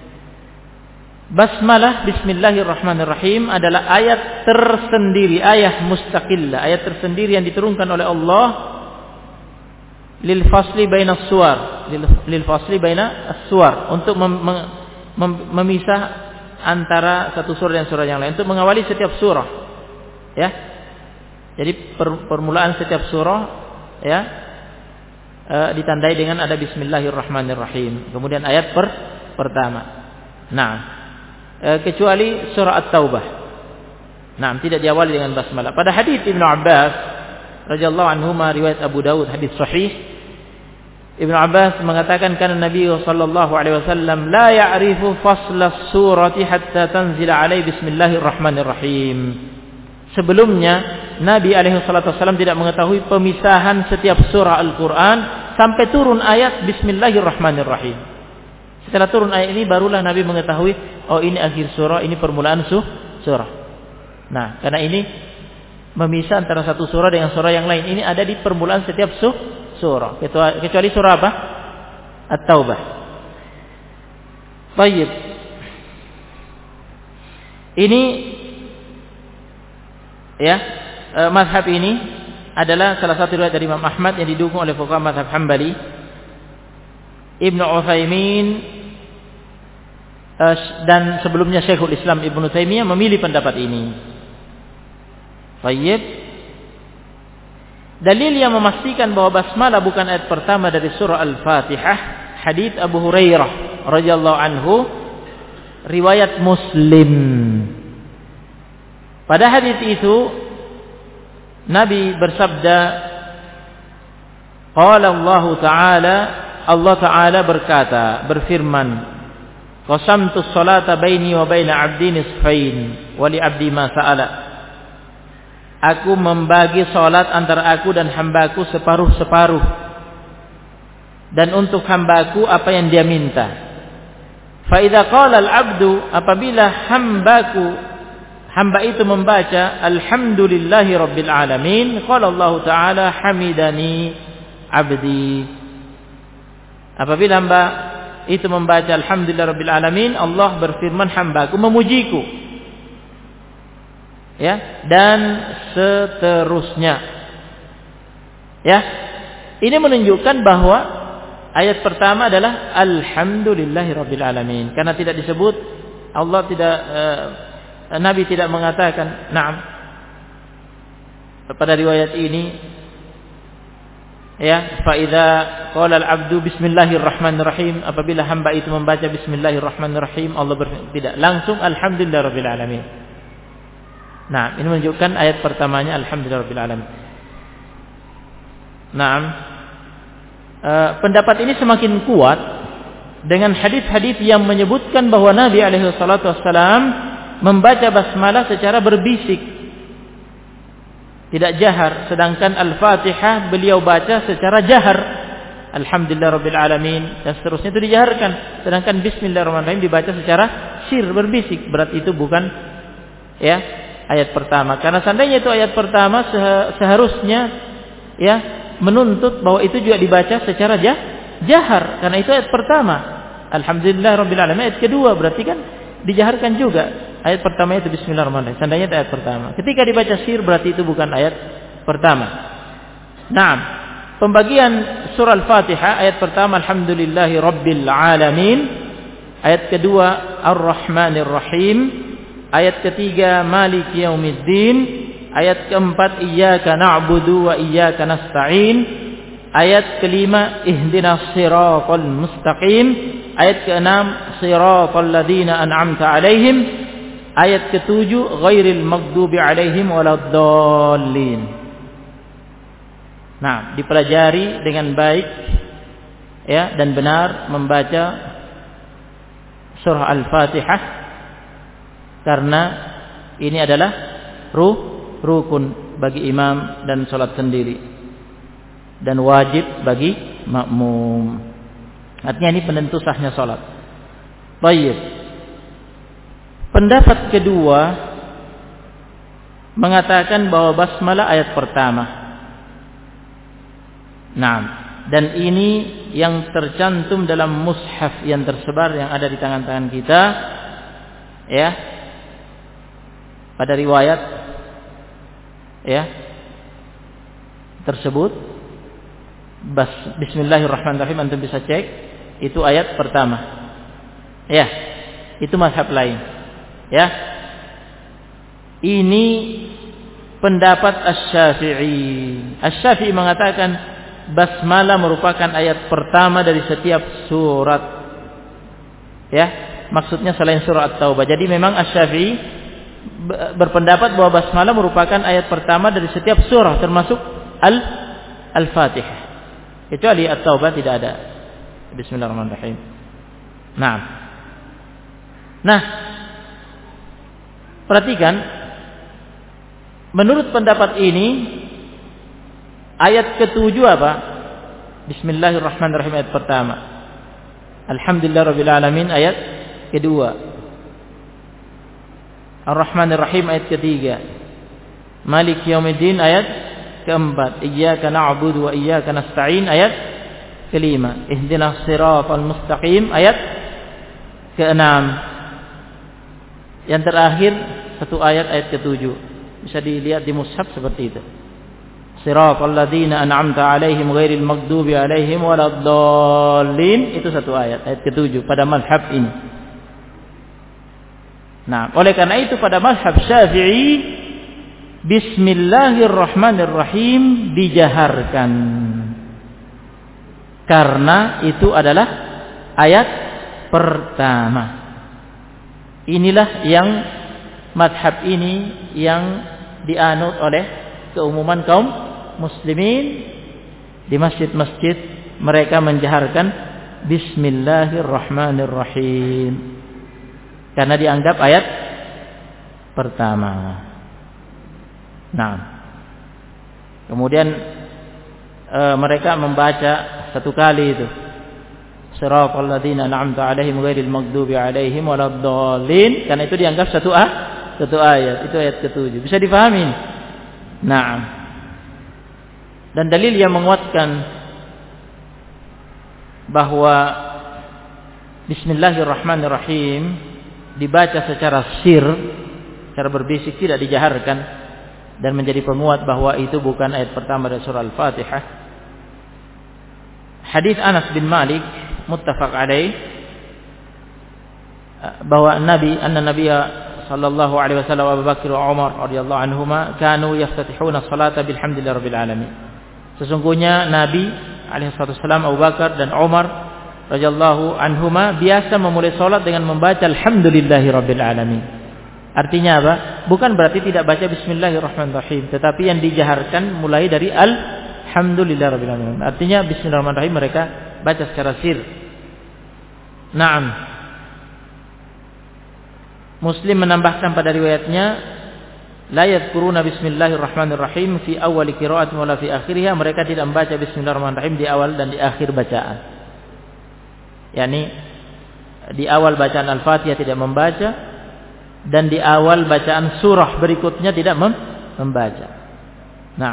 Basmalah bismillahirrahmanirrahim adalah ayat tersendiri, ayat mustaqillah, ayat tersendiri yang diturunkan oleh Allah lil fasli baina as-suwar, lil fasli baina as-suwar, untuk mem, mem, memisah antara satu surah dan surah yang lain, untuk mengawali setiap surah. Ya. Jadi per, permulaan setiap surah ya e, ditandai dengan ada bismillahirrahmanirrahim. Kemudian ayat per, pertama. Nah, e, kecuali surah At-Taubah. Nah, tidak diawali dengan basmalah. Pada hadis Ibnu Abbas radhiyallahu anhuma, riwayat Abu Dawud, hadis sahih, Ibnu Abbas mengatakan kana Nabi sallallahu alaihi wasallam la ya'rifu fasla surati hatta tanzila alaihi bismillahirrahmanirrahim. Sebelumnya Nabi alaihi salatu wasallam tidak mengetahui pemisahan setiap surah Al-Qur'an sampai turun ayat bismillahirrahmanirrahim. Setelah turun ayat ini barulah Nabi mengetahui, oh ini akhir surah, ini permulaan surah. Nah, karena ini memisah antara satu surah dengan surah yang lain. Ini ada di permulaan setiap surah. Kecuali surah apa? At-Taubah. Baik. Ini ya, e, mazhab ini adalah salah satu riwayat dari Imam Ahmad yang didukung oleh fuqaha mazhab Hambali. Ibnu Utsaimin e, dan sebelumnya Syekhul Islam Ibnu Taimiyah memilih pendapat ini. Baik. Dalil yang memastikan bahwa basmalah bukan ayat pertama dari surah Al-Fatihah, hadits Abu Hurairah radhiyallahu anhu, riwayat Muslim. Pada hadits itu Nabi bersabda, qala Allah Ta'ala, Allah Ta'ala berkata, berfirman, qasamtu sholata baini wa baina 'abdi nisfain wa li 'abdi ma sa'ala. Aku membagi salat antara aku dan hambaku separuh-separuh, dan untuk hambaku apa yang dia minta. Fa idza qala al-'abdu, apabila hambaku hamba itu membaca alhamdulillahi rabbil alamin, qala Allah taala hamidani abdi. Apabila hamba itu membaca alhamdulillah rabbil alamin, Allah berfirman hambaku memujiku. Ya, dan seterusnya. Ya. Ini menunjukkan bahwa ayat pertama adalah alhamdulillahi rabbil alamin, karena tidak disebut Allah tidak uh, Nabi tidak mengatakan na'am. Pada riwayat ini ya, fa idza qala al-'abdu bismillahirrahmanirrahim, apabila hamba itu membaca bismillahirrahmanirrahim, Allah berfirman tidak, langsung alhamdulillahirabbil alamin. Nah, ini menunjukkan ayat pertamanya alhamdulillahirabbil alamin. Naam. E, pendapat ini semakin kuat dengan hadis-hadis yang menyebutkan bahwa Nabi alaihi salatu wassalam membaca basmalah secara berbisik, tidak jahar, sedangkan Al-Fatihah beliau baca secara jahar, alhamdulillahirabbil alamin, dan seterusnya itu dijaharkan, sedangkan bismillahirrahmanirrahim dibaca secara sir, berbisik. Berarti itu bukan ya ayat pertama, karena seandainya itu ayat pertama seharusnya ya menuntut bahwa itu juga dibaca secara jah, jahar, karena itu ayat pertama. Alhamdulillahirabbil alamin ayat kedua, berarti kan dijaharkan juga. Ayat pertama itu bismillahirrahmanirrahim, seandainya itu ayat pertama. Ketika dibaca sir berarti itu bukan ayat pertama. Naam. Pembagian surah Al-Fatihah, ayat pertama alhamdulillahirabbil alamin, ayat kedua ar-rahmanir rahim, ayat ketiga maliki yaumiddin, ayat keempat iyyaka na'budu wa iyyaka nasta'in, ayat kelima ihdinas siratal mustaqim, ayat keenam siratal ladzina an'amta 'alaihim, ayat ketujuh ghairil maghdubi 'alaihim waladdallin. Nah, dipelajari dengan baik ya dan benar membaca surah Al-Fatihah, karena ini adalah ruh rukun bagi imam dan salat sendiri, dan wajib bagi makmum. Artinya ini penentu sahnya salat. Baik. Pendapat kedua mengatakan bahwa basmalah ayat pertama. Nah, dan ini yang tercantum dalam mushaf yang tersebar yang ada di tangan-tangan kita ya. Pada riwayat ya tersebut bas, bismillahirrahmanirrahim, antum bisa cek, itu ayat pertama. Ya, itu mazhab lain. Ya. Ini pendapat Asy-Syafi'i. Asy-Syafi'i mengatakan basmalah merupakan ayat pertama dari setiap surat. Ya, maksudnya selain surah At-Taubah. Jadi memang Asy-Syafi'i berpendapat bahwa basmalah merupakan ayat pertama dari setiap surah, termasuk Al Al-Fatihah. Kecuali At-Taubah tidak ada bismillahirrahmanirrahim. Nah. Nah, perhatikan, menurut pendapat ini ayat ketujuh apa? Bismillahirrahmanirrahim ayat pertama. Alhamdulillahirabbil alamin ayat kedua. Ar-Rahmanir-Rahim ayat ketiga. Maliki yaumiddin ayat keempat. Iyyaka na'budu wa iyyaka nasta'in ayat kelima. Ihdinas siratal mustaqim ayat keenam. Yang terakhir satu ayat ayat ketujuh. Bisa dilihat di mushaf seperti itu. Siratal ladzina an'amta 'alaihim ghairil maghdubi 'alaihim waladdallin, itu satu ayat, ayat ketujuh pada mazhab ini. Nah, oleh karena itu pada mazhab Syafi'i bismillahirrahmanirrahim dijaharkan, karena itu adalah ayat pertama. Inilah yang mazhab ini yang dianut oleh keumuman kaum muslimin. Di masjid-masjid mereka menjaharkan bismillahirrahmanirrahim karena dianggap ayat pertama. Nah, kemudian e, mereka membaca satu kali itu siratal ladzina an'amta 'alaihim ghairil maghdubi 'alaihim waladdallin, karena itu dianggap satu ah, Satu ayat, itu ayat ketujuh. Bisa dipahami? Naam. Dan dalil yang menguatkan bahwa Bismillahirrahmanirrahim dibaca secara sir, secara berbisik, tidak dijaharkan, dan menjadi penguat bahwa itu bukan ayat pertama dari surah Al-Fatihah. Hadis Anas bin Malik muttafaq alaih, bahwa Nabi anna Nabiya sallallahu alaihi wasallam Abu Bakar wa Umar radhiyallahu anhuma kanu yaftatihuna salata bilhamdillahi rabbil alamin. Sesungguhnya Nabi alaihi wasallam, Abu Bakar dan Umar radhiyallahu anhuma biasa memulai salat dengan membaca alhamdulillahi rabbil alamin. Artinya apa? Bukan berarti tidak baca bismillahirrahmanirrahim, tetapi yang dijaharkan mulai dari alhamdulillahi rabbil alamin. Artinya bismillahirrahmanirrahim mereka baca secara sir. Naam. Muslim menambahkan pada riwayatnya, la yadhkuruna bismillahirrahmanirrahim fi awwali qira'atin wala fi akhiriha, mereka tidak membaca bismillahirrahmanirrahim di awal dan di akhir bacaan. Yani di awal bacaan Al-Fatihah tidak membaca, dan di awal bacaan surah berikutnya tidak mem membaca. Nah,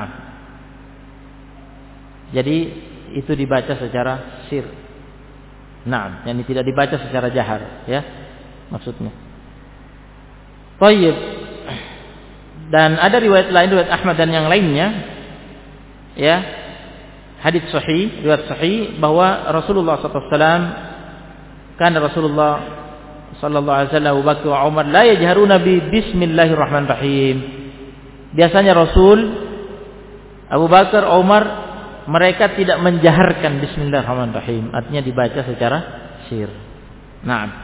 jadi itu dibaca secara sir. Nah, yani tidak dibaca secara jahar, ya maksudnya. Baik. Dan ada riwayat lain, riwayat Ahmad dan yang lainnya, ya, hadits sahih, riwayat sahih bahwa Rasulullah sallallahu alaihi wasallam, kan Rasulullah sallallahu alaihi wasallam, Abu Bakar wa Umar la yajharuna bi bismillahirrahmanirrahim. Biasanya Rasul, Abu Bakar, Umar, mereka tidak menjaharkan bismillahirrahmanirrahim, artinya dibaca secara sir. Nah,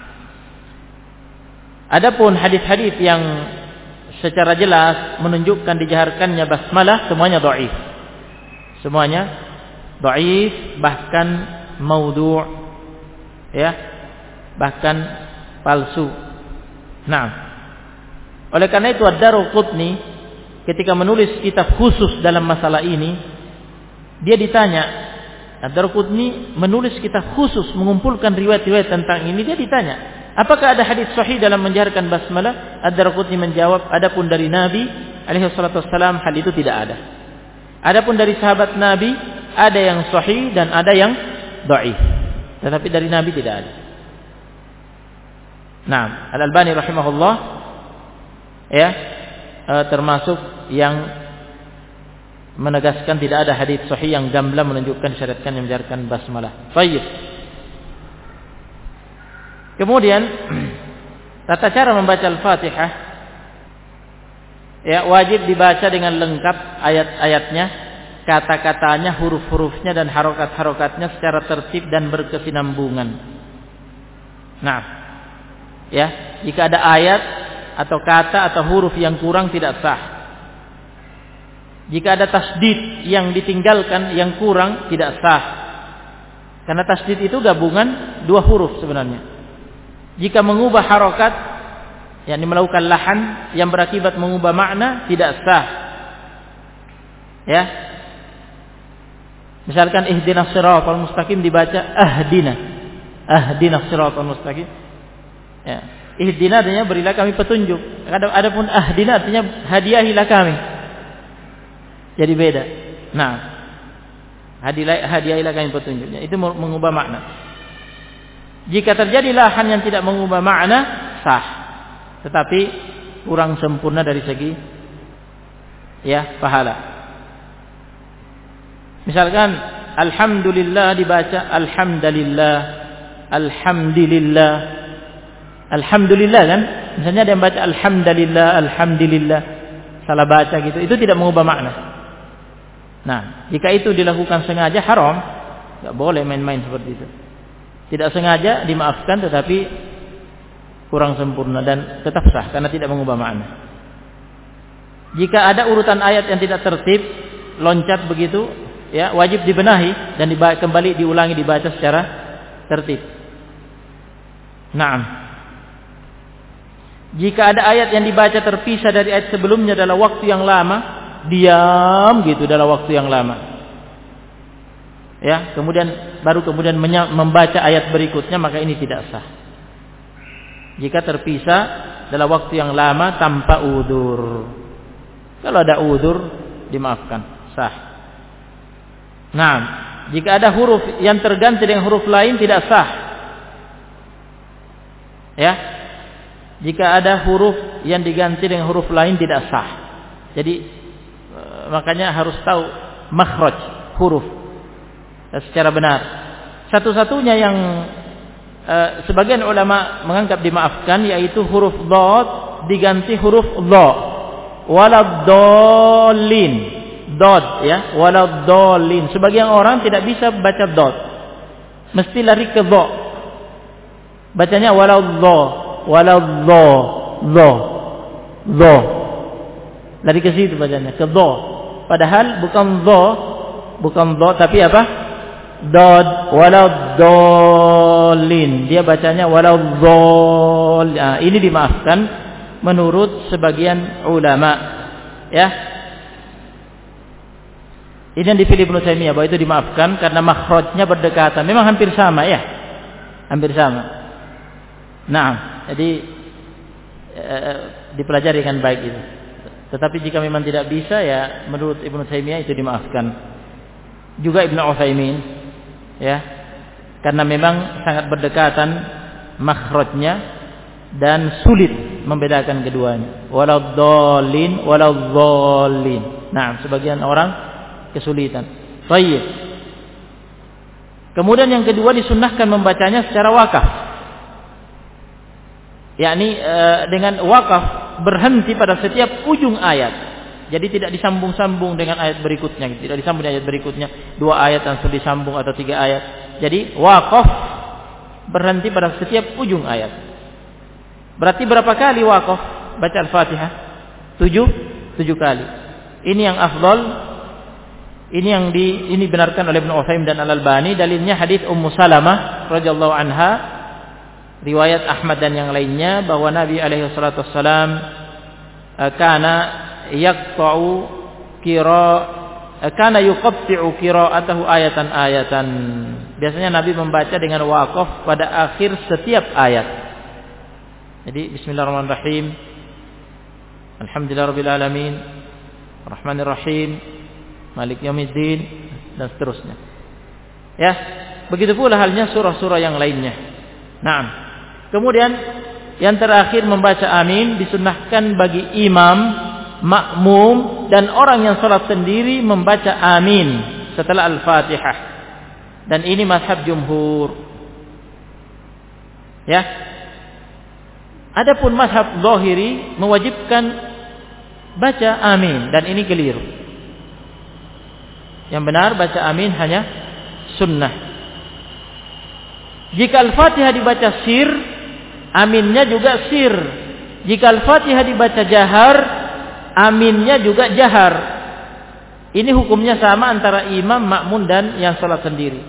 adapun hadis-hadis yang secara jelas menunjukkan dijaharkannya basmalah, semuanya dhaif. Semuanya dhaif, bahkan maudhu', ya, bahkan palsu. Nah, oleh karena itu Ad-Daraqutni ketika menulis kitab khusus dalam masalah ini, dia ditanya, Ad-Daraqutni menulis kitab khusus mengumpulkan riwayat-riwayat tentang ini, dia ditanya, apakah ada hadis sahih dalam menjaharkan basmalah? Ad-Daraqutni menjawab, adapun dari Nabi alaihi salatu wassalam hal itu tidak ada. Adapun dari sahabat Nabi ada yang sahih dan ada yang dhaif. Tetapi dari Nabi tidak ada. Nah, Al-Albani rahimahullah, ya, e, termasuk yang menegaskan tidak ada hadis sahih yang gamblang menunjukkan disyariatkan yang menjaharkan basmalah. Baik. Kemudian tata cara membaca Al-Fatihah, ya, wajib dibaca dengan lengkap ayat-ayatnya, kata-katanya, huruf-hurufnya dan harokat-harokatnya secara tertib dan berkesinambungan. Nah, ya, jika ada ayat atau kata atau huruf yang kurang tidak sah. Jika ada tasdid yang ditinggalkan yang kurang tidak sah. Karena tasdid itu gabungan dua huruf sebenarnya. Jika mengubah harokat, yakni melakukan lahan yang berakibat mengubah makna, tidak sah. Ya. Misalkan ihdinas siratal mustaqim dibaca ahdina. Ahdinas siratal mustaqim. Ya. Ihdina artinya berilah kami petunjuk. Adapun ahdina artinya hadiahilah kami. Jadi beda. Nah, hadiahilah kami petunjuknya. Itu mengubah makna. Jika terjadi lahan yang tidak mengubah makna, sah. Tetapi kurang sempurna dari segi, ya, pahala. Misalkan alhamdulillah dibaca alhamdulillah, alhamdulillah, alhamdulillah kan? Misalnya ada yang baca alhamdulillah, alhamdulillah, salah baca gitu. Itu tidak mengubah makna. Nah, jika itu dilakukan sengaja haram, enggak boleh main-main seperti itu. Tidak sengaja dimaafkan, tetapi kurang sempurna dan tetap sah karena tidak mengubah makna. Jika ada urutan ayat yang tidak tertib, loncat begitu, ya, wajib dibenahi dan diba- kembali diulangi dibaca secara tertib. Naam. Jika ada ayat yang dibaca terpisah dari ayat sebelumnya dalam waktu yang lama, diam gitu dalam waktu yang lama, ya, kemudian baru kemudian menya- membaca ayat berikutnya, maka ini tidak sah. Jika terpisah dalam waktu yang lama tanpa udzur. Kalau ada udzur dimaafkan, sah. Nah, jika ada huruf yang terganti dengan huruf lain tidak sah. Ya. Jika ada huruf yang diganti dengan huruf lain tidak sah. Jadi makanya harus tahu makhraj huruf secara benar. Satu-satunya yang uh, sebagian ulama menganggap dimaafkan yaitu huruf dhad diganti huruf dha. Waladdallin. Dad ya, waladdallin. Sebagian orang tidak bisa baca dad. Mesti lari ke dha. Bacanya waladh. Waladh. Dha. Dha. Lari ke situ bacanya, ke dha. Padahal bukan dha, bukan dha tapi apa? Dad, waladdallin. Dia bacanya waladhdall. Nah, ini dimaafkan menurut sebagian ulama. Ya. Ini yang dipilih Ibnu Taimiyah bahwa itu dimaafkan karena makhrajnya berdekatan. Memang hampir sama ya. Hampir sama. Nah, jadi eh, dipelajari dengan baik itu. Tetapi jika memang tidak bisa ya menurut Ibnu Taimiyah itu dimaafkan. Juga Ibnu Utsaimin ya. Karena memang sangat berdekatan makhrajnya dan sulit membedakan keduanya. Waladdallin waladhdallin. Nah, sebagian orang kesulitan. Baik. Kemudian yang kedua disunnahkan membacanya secara wakaf. Yakni e, dengan wakaf berhenti pada setiap ujung ayat. Jadi tidak disambung-sambung dengan ayat berikutnya, tidak disambung dengan ayat berikutnya, dua ayat langsung disambung atau tiga ayat. Jadi wakaf berhenti pada setiap ujung ayat. Berarti berapa kali wakaf baca Al-Fatihah? Tujuh, tujuh kali. Ini yang afdal. Ini yang di ini benarkan oleh Ibnu Utsaimin dan Al-Albani. Dalilnya hadis Ummu Salamah radhiyallahu anha, riwayat Ahmad dan yang lainnya bahwa Nabi alaihi salatu wassalam kana yaqta'u qira kana yuqatti'u qira'atahu ayatan-ayatan. Biasanya Nabi membaca dengan waqaf pada akhir setiap ayat. Jadi bismillahirrahmanirrahim. Alhamdulillahirabbil alamin. Arrahmanir rahim. Malik yaumiddin dan seterusnya. Ya, begitu pula halnya surah-surah yang lainnya. Naam. Kemudian yang terakhir membaca amin disunnahkan bagi imam, makmum dan orang yang salat sendiri membaca amin setelah Al-Fatihah. Dan ini mazhab jumhur. Ya. Adapun mazhab Zahiri mewajibkan baca amin dan ini keliru. Yang benar baca amin hanya sunnah. Jika Al-Fatihah dibaca sir, aminnya juga sir. Jika Al-Fatihah dibaca jahar, aminnya juga jahar. Ini hukumnya sama antara imam, makmum dan yang salat sendiri.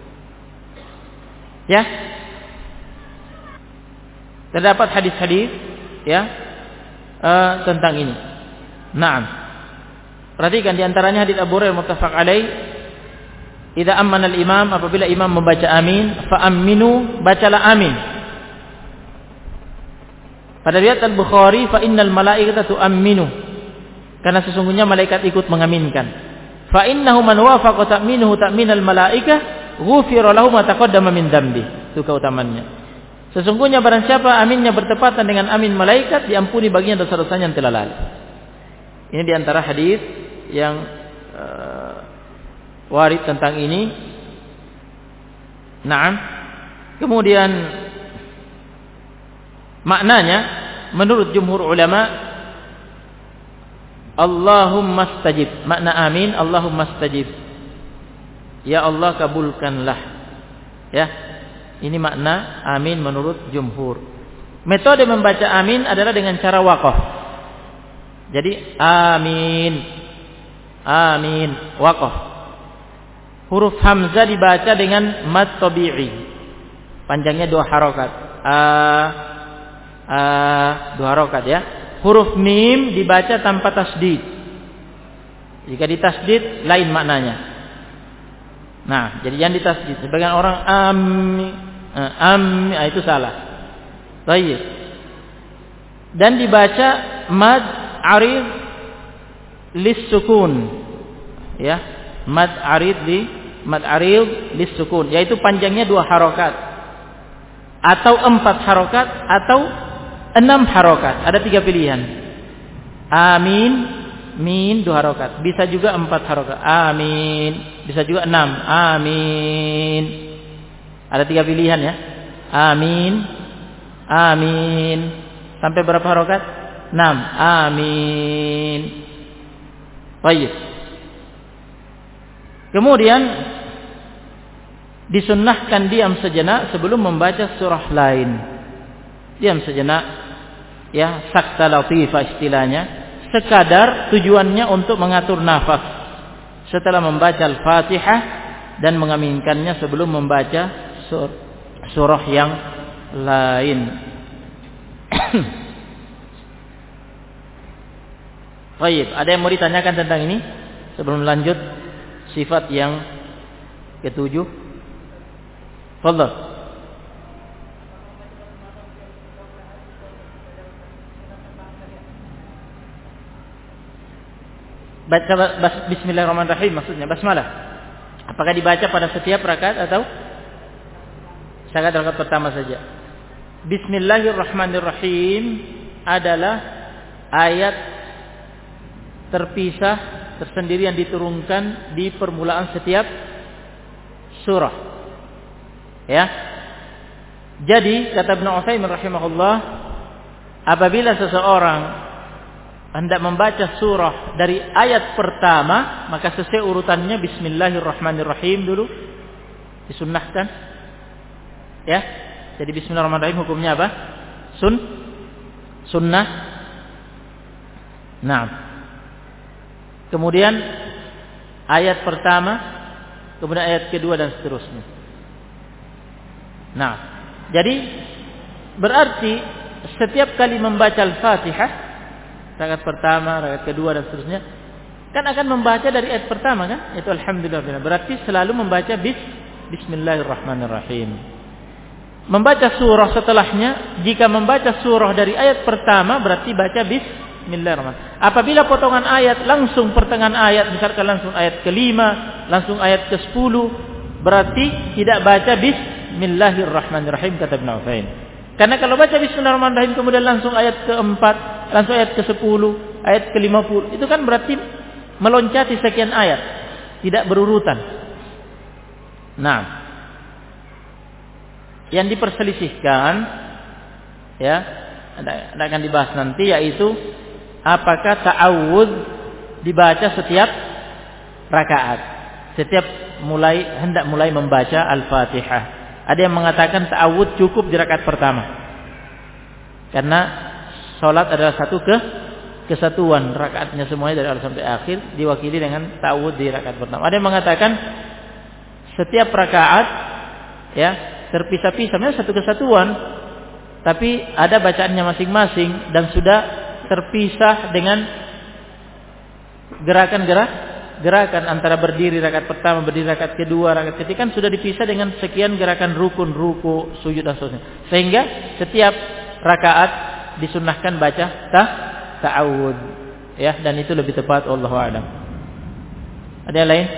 Ya. Terdapat hadis-hadis ya uh, tentang ini. Naam. Perhatikan di antaranya hadis Abu Hurairah muttafaq alaih, idza ammana al-imam, apabila imam membaca amin, fa aminu, bacalah amin. Pada riwayat Al-Bukhari, fa innal malaikata tu'minu, karena sesungguhnya malaikat ikut mengaminkan. Fa innahu man wafaqa ta'minuhu ta'minal malaikah, ghufira lahu ma taqaddama min dzambi. Itu keutamaannya. Sesungguhnya barang siapa aminnya bertepatan dengan amin malaikat, diampuni baginya dosa-dosanya yang telah lalu. Ini di antara hadis yang uh, warid tentang ini. Naam. Kemudian maknanya menurut jumhur ulama, Allahumma stajib. Makna amin, Allahumma stajib. Ya Allah kabulkanlah. Ya. Ini makna amin menurut jumhur. Metode membaca amin adalah dengan cara waqaf. Jadi amin. Amin, waqaf. Huruf hamzah dibaca dengan mad tabi'i. Panjangnya dua harokat. A, a, dua harokat ya. Huruf mim dibaca tanpa tasdid. Jika ditasdid lain maknanya. Nah, jadi yang ditasdid. Sebagian orang am, am, am itu salah. Baik. dan dibaca mad arid lis sukun, ya, mad arid li mad arid lis sukun, yaitu panjangnya dua harokat atau empat harokat atau enam harokat. Ada tiga pilihan. Amin, min dua harokat, bisa juga empat harokat. Amin, bisa juga enam. Amin. Ada tiga pilihan ya. Amin, amin. Sampai berapa harokat? Enam. Amin. Baik. Kemudian disunnahkan diam sejenak sebelum membaca surah lain. Diam sejenak, ya, sakta latifah istilahnya, sekadar tujuannya untuk mengatur nafas setelah membaca Al-Fatihah dan mengaminkannya sebelum membaca sur surah yang lain. Baik, ada yang mau ditanyakan tentang ini sebelum lanjut sifat yang ketujuh? Fadhal. Baca bismillahirrahmanirrahim maksudnya basmalah. Apakah dibaca pada setiap rakaat atau syarat rakaat pertama saja? Bismillahirrahmanirrahim adalah ayat terpisah tersendiri yang diturunkan di permulaan setiap surah. Ya. Jadi kata Ibnu Utsaimin rahimahullah, apabila seseorang hendak membaca surah dari ayat pertama, maka sesuai urutannya bismillahirrahmanirrahim dulu disunnahkan. Ya. Jadi bismillahirrahmanirrahim hukumnya apa? Sun sunnah. Nah. Kemudian ayat pertama, kemudian ayat kedua dan seterusnya. Nah, jadi berarti setiap kali membaca Al-Fatihah, rakaat pertama, rakaat kedua dan seterusnya, kan akan membaca dari ayat pertama kan? Itu alhamdulillah. Berarti selalu membaca bis bismillahirrahmanirrahim. Membaca surah setelahnya, jika membaca surah dari ayat pertama berarti baca bismillahirrahmanirrahim. Apabila potongan ayat langsung pertengahan ayat, misalkan langsung ayat kelima, langsung ayat ke sepuluh, berarti tidak baca bismillahirrahmanirrahim kata Ibnu Utsaimin. Karena kalau baca bismillahirrahmanirrahim kemudian langsung ayat keempat, langsung ayat ke sepuluh, ayat ke lima puluh, itu kan berarti meloncati sekian ayat, tidak berurutan. Nah, yang diperselisihkan, ya, ada akan dibahas nanti, yaitu apakah ta'awudz dibaca setiap rakaat, setiap mulai hendak mulai membaca Al-Fatihah. Ada yang mengatakan ta'awudz cukup di rakaat pertama, karena salat adalah satu ke kesatuan, rakaatnya semuanya dari awal sampai akhir diwakili dengan ta'awudz di rakaat pertama. Ada yang mengatakan setiap rakaat, ya, terpisah-pisah, memang satu kesatuan, tapi ada bacaannya masing-masing dan sudah terpisah dengan gerakan-gerak gerakan antara berdiri rakaat pertama, berdiri rakaat kedua, rakaat ketiga, kan sudah dipisah dengan sekian gerakan rukun, ruku, sujud dan seterusnya. Sehingga setiap rakaat disunnahkan baca ta ta'awudz, ya, dan itu lebih tepat, wallahu a'lam. Ada yang lain?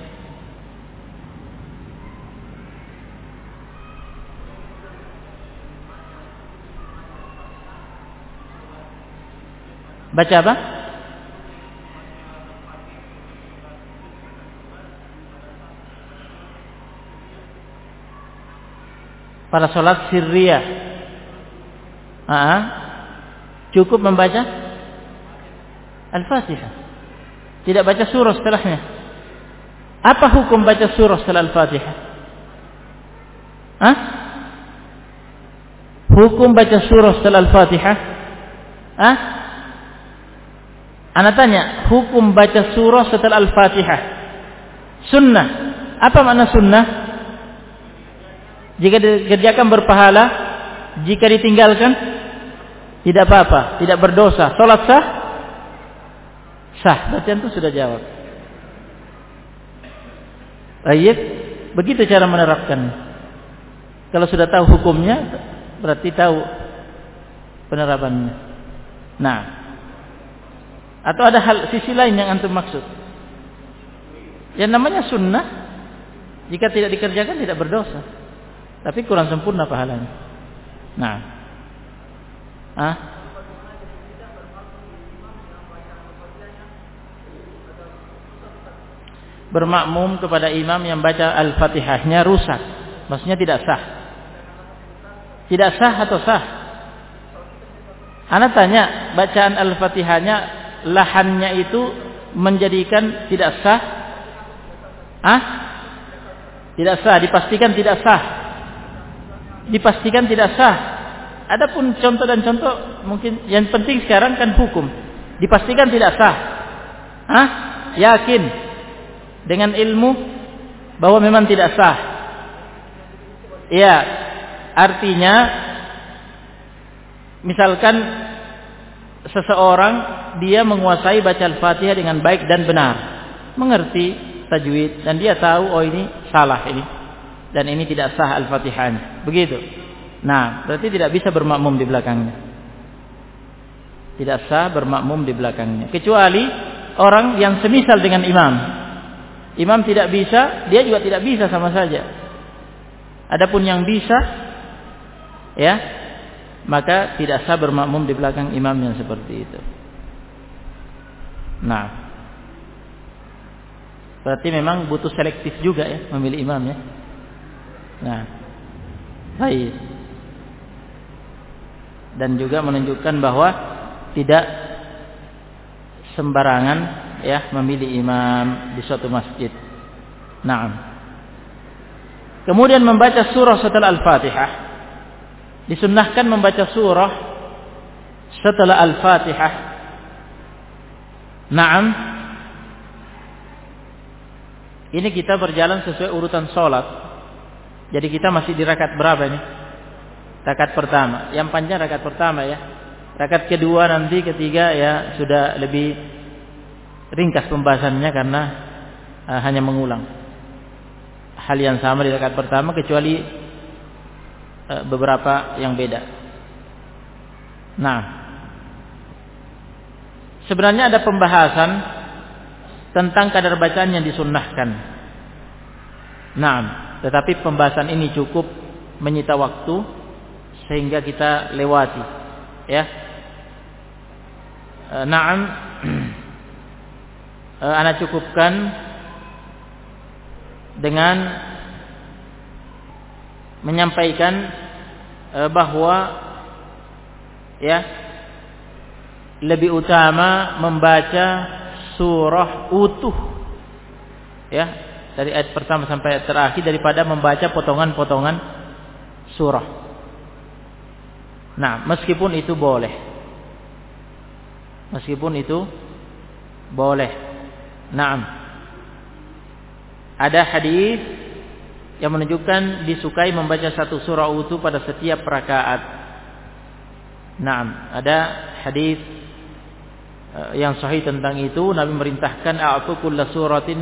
Baca apa? Pada sholat sirriyah, ah, cukup membaca Al-Fatihah, tidak baca surah setelahnya. Apa hukum baca surah setelah Al-Fatihah? Ah? Hukum baca surah setelah Al-Fatihah? Ah? Ana tanya, hukum baca surah setelah Al-Fatihah sunnah. Apa makna sunnah? Jika dikerjakan berpahala, jika ditinggalkan tidak apa-apa, tidak berdosa. Salat sah? Sah. Berarti itu sudah jawab. Baik, begitu cara menerapkan. Kalau sudah tahu hukumnya, berarti tahu penerapannya. Nah, atau ada hal sisi lain yang antum maksud? Yang namanya sunnah, jika tidak dikerjakan tidak berdosa, tapi kurang sempurna pahalanya. Nah, ah, bermakmum kepada imam yang baca Al-Fatihahnya rusak, maksudnya tidak sah. Tidak sah atau sah? Ana tanya, bacaan Al-Fatihahnya lahannya itu menjadikan tidak sah? Ah? Tidak sah, dipastikan tidak sah. Dipastikan tidak sah. Adapun contoh dan contoh mungkin yang penting sekarang kan hukum. Dipastikan tidak sah. Ah? Yakin dengan ilmu bahwa memang tidak sah. Iya, artinya misalkan seseorang dia menguasai baca Al-Fatihah dengan baik dan benar, mengerti tajwid dan dia tahu oh ini salah ini dan ini tidak sah Al-Fatihahnya. Begitu. Nah, berarti tidak bisa bermakmum di belakangnya. Tidak sah bermakmum di belakangnya. Kecuali orang yang semisal dengan imam. Imam tidak bisa, dia juga tidak bisa sama saja. Adapun yang bisa, ya, maka tidak sah bermakmum di belakang imam yang seperti itu. Nah, berarti memang butuh selektif juga ya memilih imam ya. Nah, baik. Dan juga menunjukkan bahwa tidak sembarangan ya memilih imam di suatu masjid. Naam. Kemudian membaca surah setelah Al-Fatihah. Disunnahkan membaca surah setelah Al-Fatihah. Naam. Ini kita berjalan sesuai urutan sholat. Jadi kita masih di rakaat berapa ini? Rakaat pertama. Yang panjang rakaat pertama ya. Rakaat kedua nanti ketiga ya sudah lebih ringkas pembahasannya karena uh, hanya mengulang hal yang sama di rakaat pertama kecuali uh, beberapa yang beda. Nah, sebenarnya ada pembahasan tentang kadar bacaan yang disunnahkan. Nah, tetapi pembahasan ini cukup menyita waktu sehingga kita lewati, ya. Uh, Naam, uh, ana cukupkan dengan menyampaikan uh, bahwa ya lebih utama membaca surah utuh ya dari ayat pertama sampai ayat terakhir daripada membaca potongan-potongan surah. Nah, meskipun itu boleh. Meskipun itu boleh. Naam. Ada hadis yang menunjukkan disukai membaca satu surah utuh pada setiap rakaat. Naam, ada hadis yang sahih tentang itu. Nabi merintahkan a'tu kulla suratin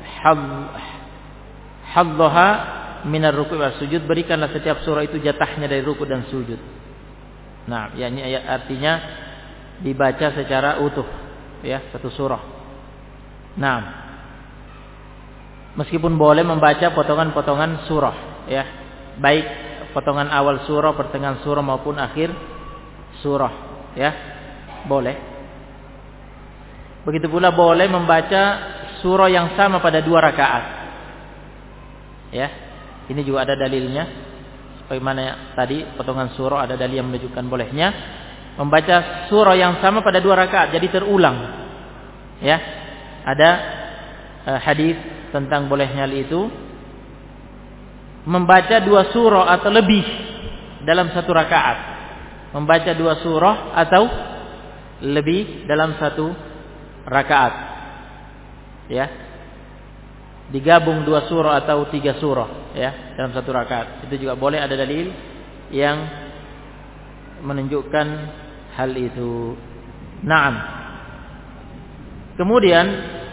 haddaha minar ruku' was sujud. Berikanlah setiap surah itu jatahnya dari ruku' dan sujud. Nah, yakni artinya dibaca secara utuh ya satu surah. Nah, meskipun boleh membaca potongan-potongan surah ya, baik potongan awal surah, pertengahan surah maupun akhir surah ya, boleh. Begitu pula boleh membaca surah yang sama pada dua rakaat. Ya. Ini juga ada dalilnya. Sebagaimana tadi potongan surah ada dalil yang menunjukkan bolehnya membaca surah yang sama pada dua rakaat, jadi terulang. Ya. Ada uh, hadis tentang bolehnya hal itu. Membaca dua surah atau lebih dalam satu rakaat. Membaca dua surah atau lebih dalam satu rakaat. Ya. Digabung dua surah atau tiga surah ya dalam satu rakaat. Itu juga boleh, ada dalil yang menunjukkan hal itu. Naam. Kemudian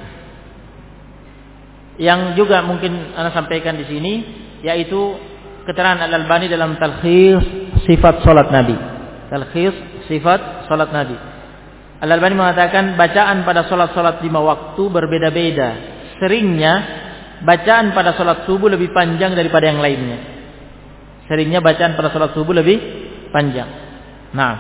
yang juga mungkin Anda sampaikan di sini yaitu keterangan Al-Albani dalam talkhis sifat salat Nabi. Talkhis sifat salat Nabi. Al-Albani mengatakan bacaan pada sholat-sholat lima waktu berbeda-beda. Seringnya bacaan pada sholat subuh lebih panjang daripada yang lainnya. Seringnya bacaan pada sholat subuh lebih panjang. Nah,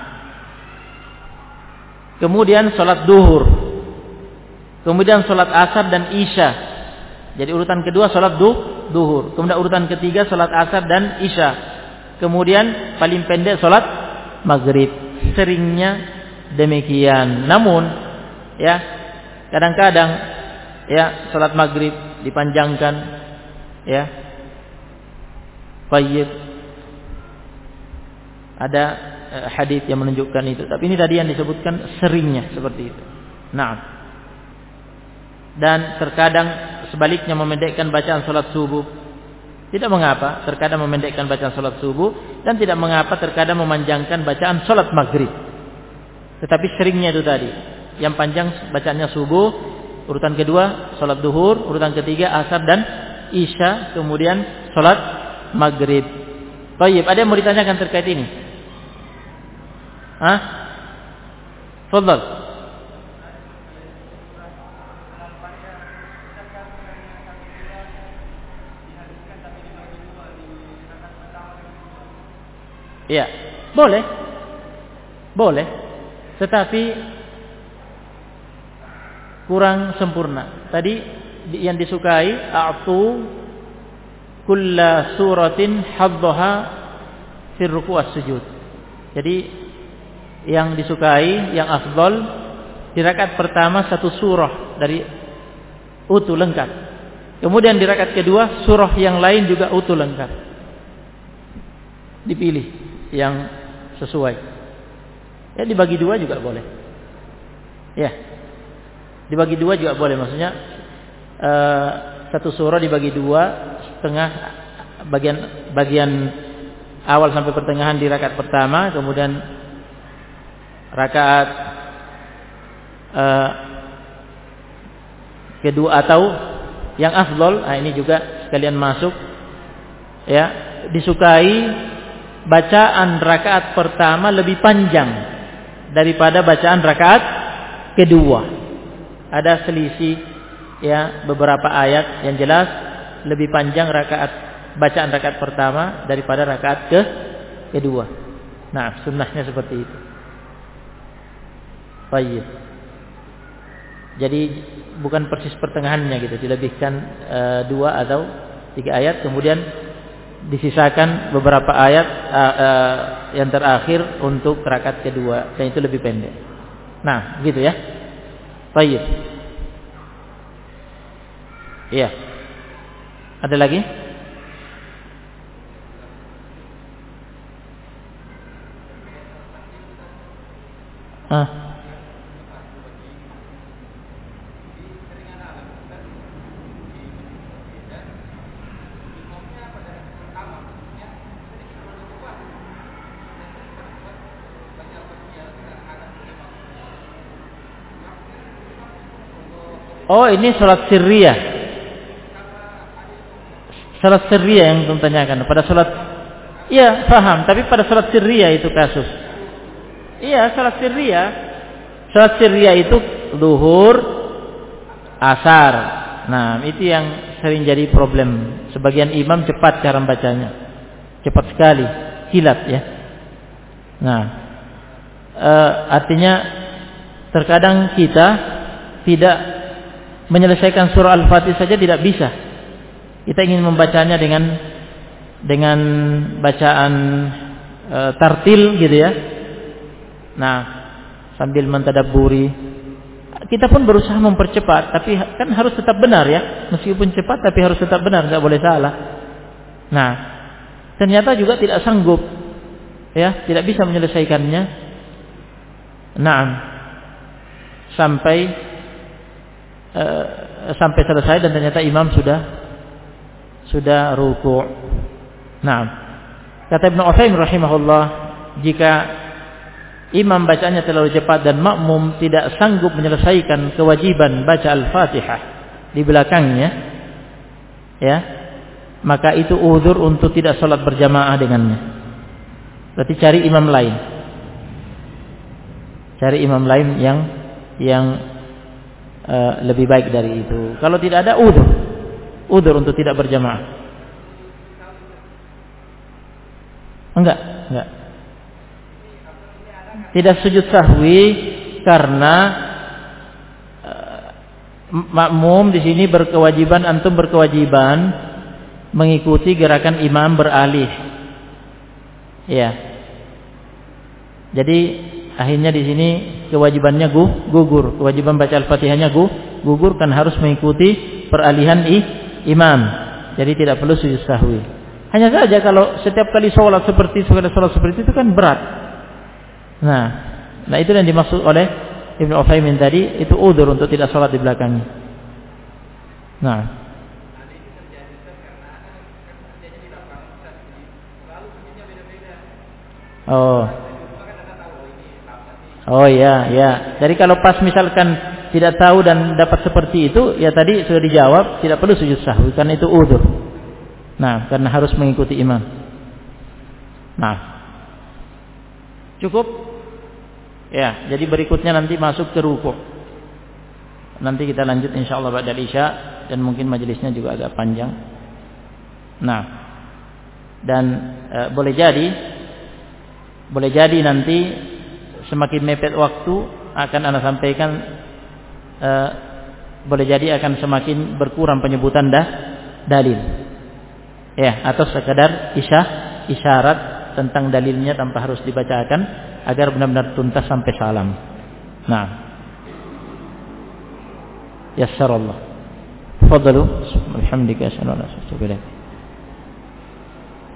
kemudian sholat duhur, kemudian sholat asar dan isya. Jadi urutan kedua sholat duh, duhur. Kemudian urutan ketiga sholat asar dan isya. Kemudian paling pendek sholat maghrib. Seringnya demikian. Namun ya kadang-kadang ya salat maghrib dipanjangkan ya. Baik. Ada eh, hadis yang menunjukkan itu. Tapi ini tadi yang disebutkan seringnya seperti itu. Nah. Dan terkadang sebaliknya memendekkan bacaan salat subuh. Tidak mengapa, terkadang memendekkan bacaan salat subuh dan tidak mengapa terkadang memanjangkan bacaan salat maghrib. Tetapi seringnya itu tadi. Yang panjang bacaannya subuh, urutan kedua salat duhur, urutan ketiga asar dan isya, kemudian salat maghrib. Baik, ada yang mau ditanyakan terkait ini? Hah? Fadhal. Iya, boleh. Boleh. Tetapi kurang sempurna. Tadi yang disukai a'tu kulla suratin haddaha fi ruku' was-sujud. Jadi yang disukai, yang afdal di rakaat pertama satu surah dari utuh lengkap. Kemudian di rakaat kedua surah yang lain juga utuh lengkap. Dipilih yang sesuai. Ya dibagi dua juga boleh. Ya, dibagi dua juga boleh. Maksudnya uh, satu surah dibagi dua, setengah bagian bagian awal sampai pertengahan di rakaat pertama, kemudian rakaat uh, kedua atau yang afdal. Nah, ini juga sekalian masuk. Ya, disukai bacaan rakaat pertama lebih panjang daripada bacaan rakaat kedua. Ada selisih ya beberapa ayat yang jelas lebih panjang rakaat bacaan rakaat pertama daripada rakaat ke kedua. Nah, sunnahnya seperti itu. Baik. Jadi bukan persis pertengahannya gitu, dilebihkan e, dua atau tiga ayat, kemudian disisakan beberapa ayat uh, uh, yang terakhir untuk rakaat kedua, dan itu lebih pendek. Nah, gitu ya. Baik. Iya. Ada lagi? Ah. Oh, ini salat sirriyah. Salat sirriyah yang kamu tanyakan. Pada salat, iya paham. Tapi pada salat sirriyah itu kasus. Iya, salat sirriyah. Salat sirriyah itu zuhur, asar. Nah, itu yang sering jadi problem. Sebagian imam cepat cara bacanya, cepat sekali, kilat ya. Nah, e, artinya terkadang kita tidak menyelesaikan surah Al-Fatihah saja tidak bisa. Kita ingin membacanya dengan dengan bacaan e, tartil gitu ya. Nah, sambil mentadabburi. Kita pun berusaha mempercepat, tapi kan harus tetap benar ya. Meskipun cepat tapi harus tetap benar, enggak boleh salah. Nah, ternyata juga tidak sanggup. Ya, tidak bisa menyelesaikannya. Naam. Sampai Uh, sampai selesai dan ternyata imam sudah sudah ruku'. Nah, kata Ibnu Utsaimin rahimahullah, jika imam bacanya terlalu cepat dan makmum tidak sanggup menyelesaikan kewajiban baca Al-Fatihah di belakangnya, ya, maka itu uzur untuk tidak salat berjamaah dengannya. Berarti cari imam lain. Cari imam lain yang yang uh, lebih baik dari itu. Kalau tidak ada udzur, udzur untuk tidak berjamaah. Enggak, enggak. Tidak sujud sahwi karena uh, makmum di sini berkewajiban, antum berkewajiban mengikuti gerakan imam beralih. Ya. Jadi akhirnya di sini kewajibannya gugur, kewajiban baca Al-Fatihahnya gugur kan harus mengikuti peralihan i, imam. Jadi tidak perlu sujud sahwi. Hanya saja kalau setiap kali sholat seperti sholat seperti itu kan berat. Nah, nah itu yang dimaksud oleh Ibnu Utsaimin tadi, itu udzur untuk tidak sholat di belakangnya. Nah, oh, oh ya, ya. Jadi kalau pas misalkan tidak tahu dan dapat seperti itu, ya tadi sudah dijawab, tidak perlu sujud sahwi karena itu udzur. Nah, karena harus mengikuti imam. Nah, cukup. Ya, jadi berikutnya nanti masuk ke rukuk. Nanti kita lanjut insyaallah ba'da isya dan mungkin majelisnya juga agak panjang. Nah, dan e, boleh jadi boleh jadi nanti semakin mepet waktu akan Anda sampaikan e, boleh jadi akan semakin berkurang penyebutan dah dalil. Ya, atau sekadar isya, isyarat tentang dalilnya tanpa harus dibacakan agar benar-benar tuntas sampai salam. Nah, yassarallah. Fadlu, alhamdulillah, asyhadu an la ilaha illa anta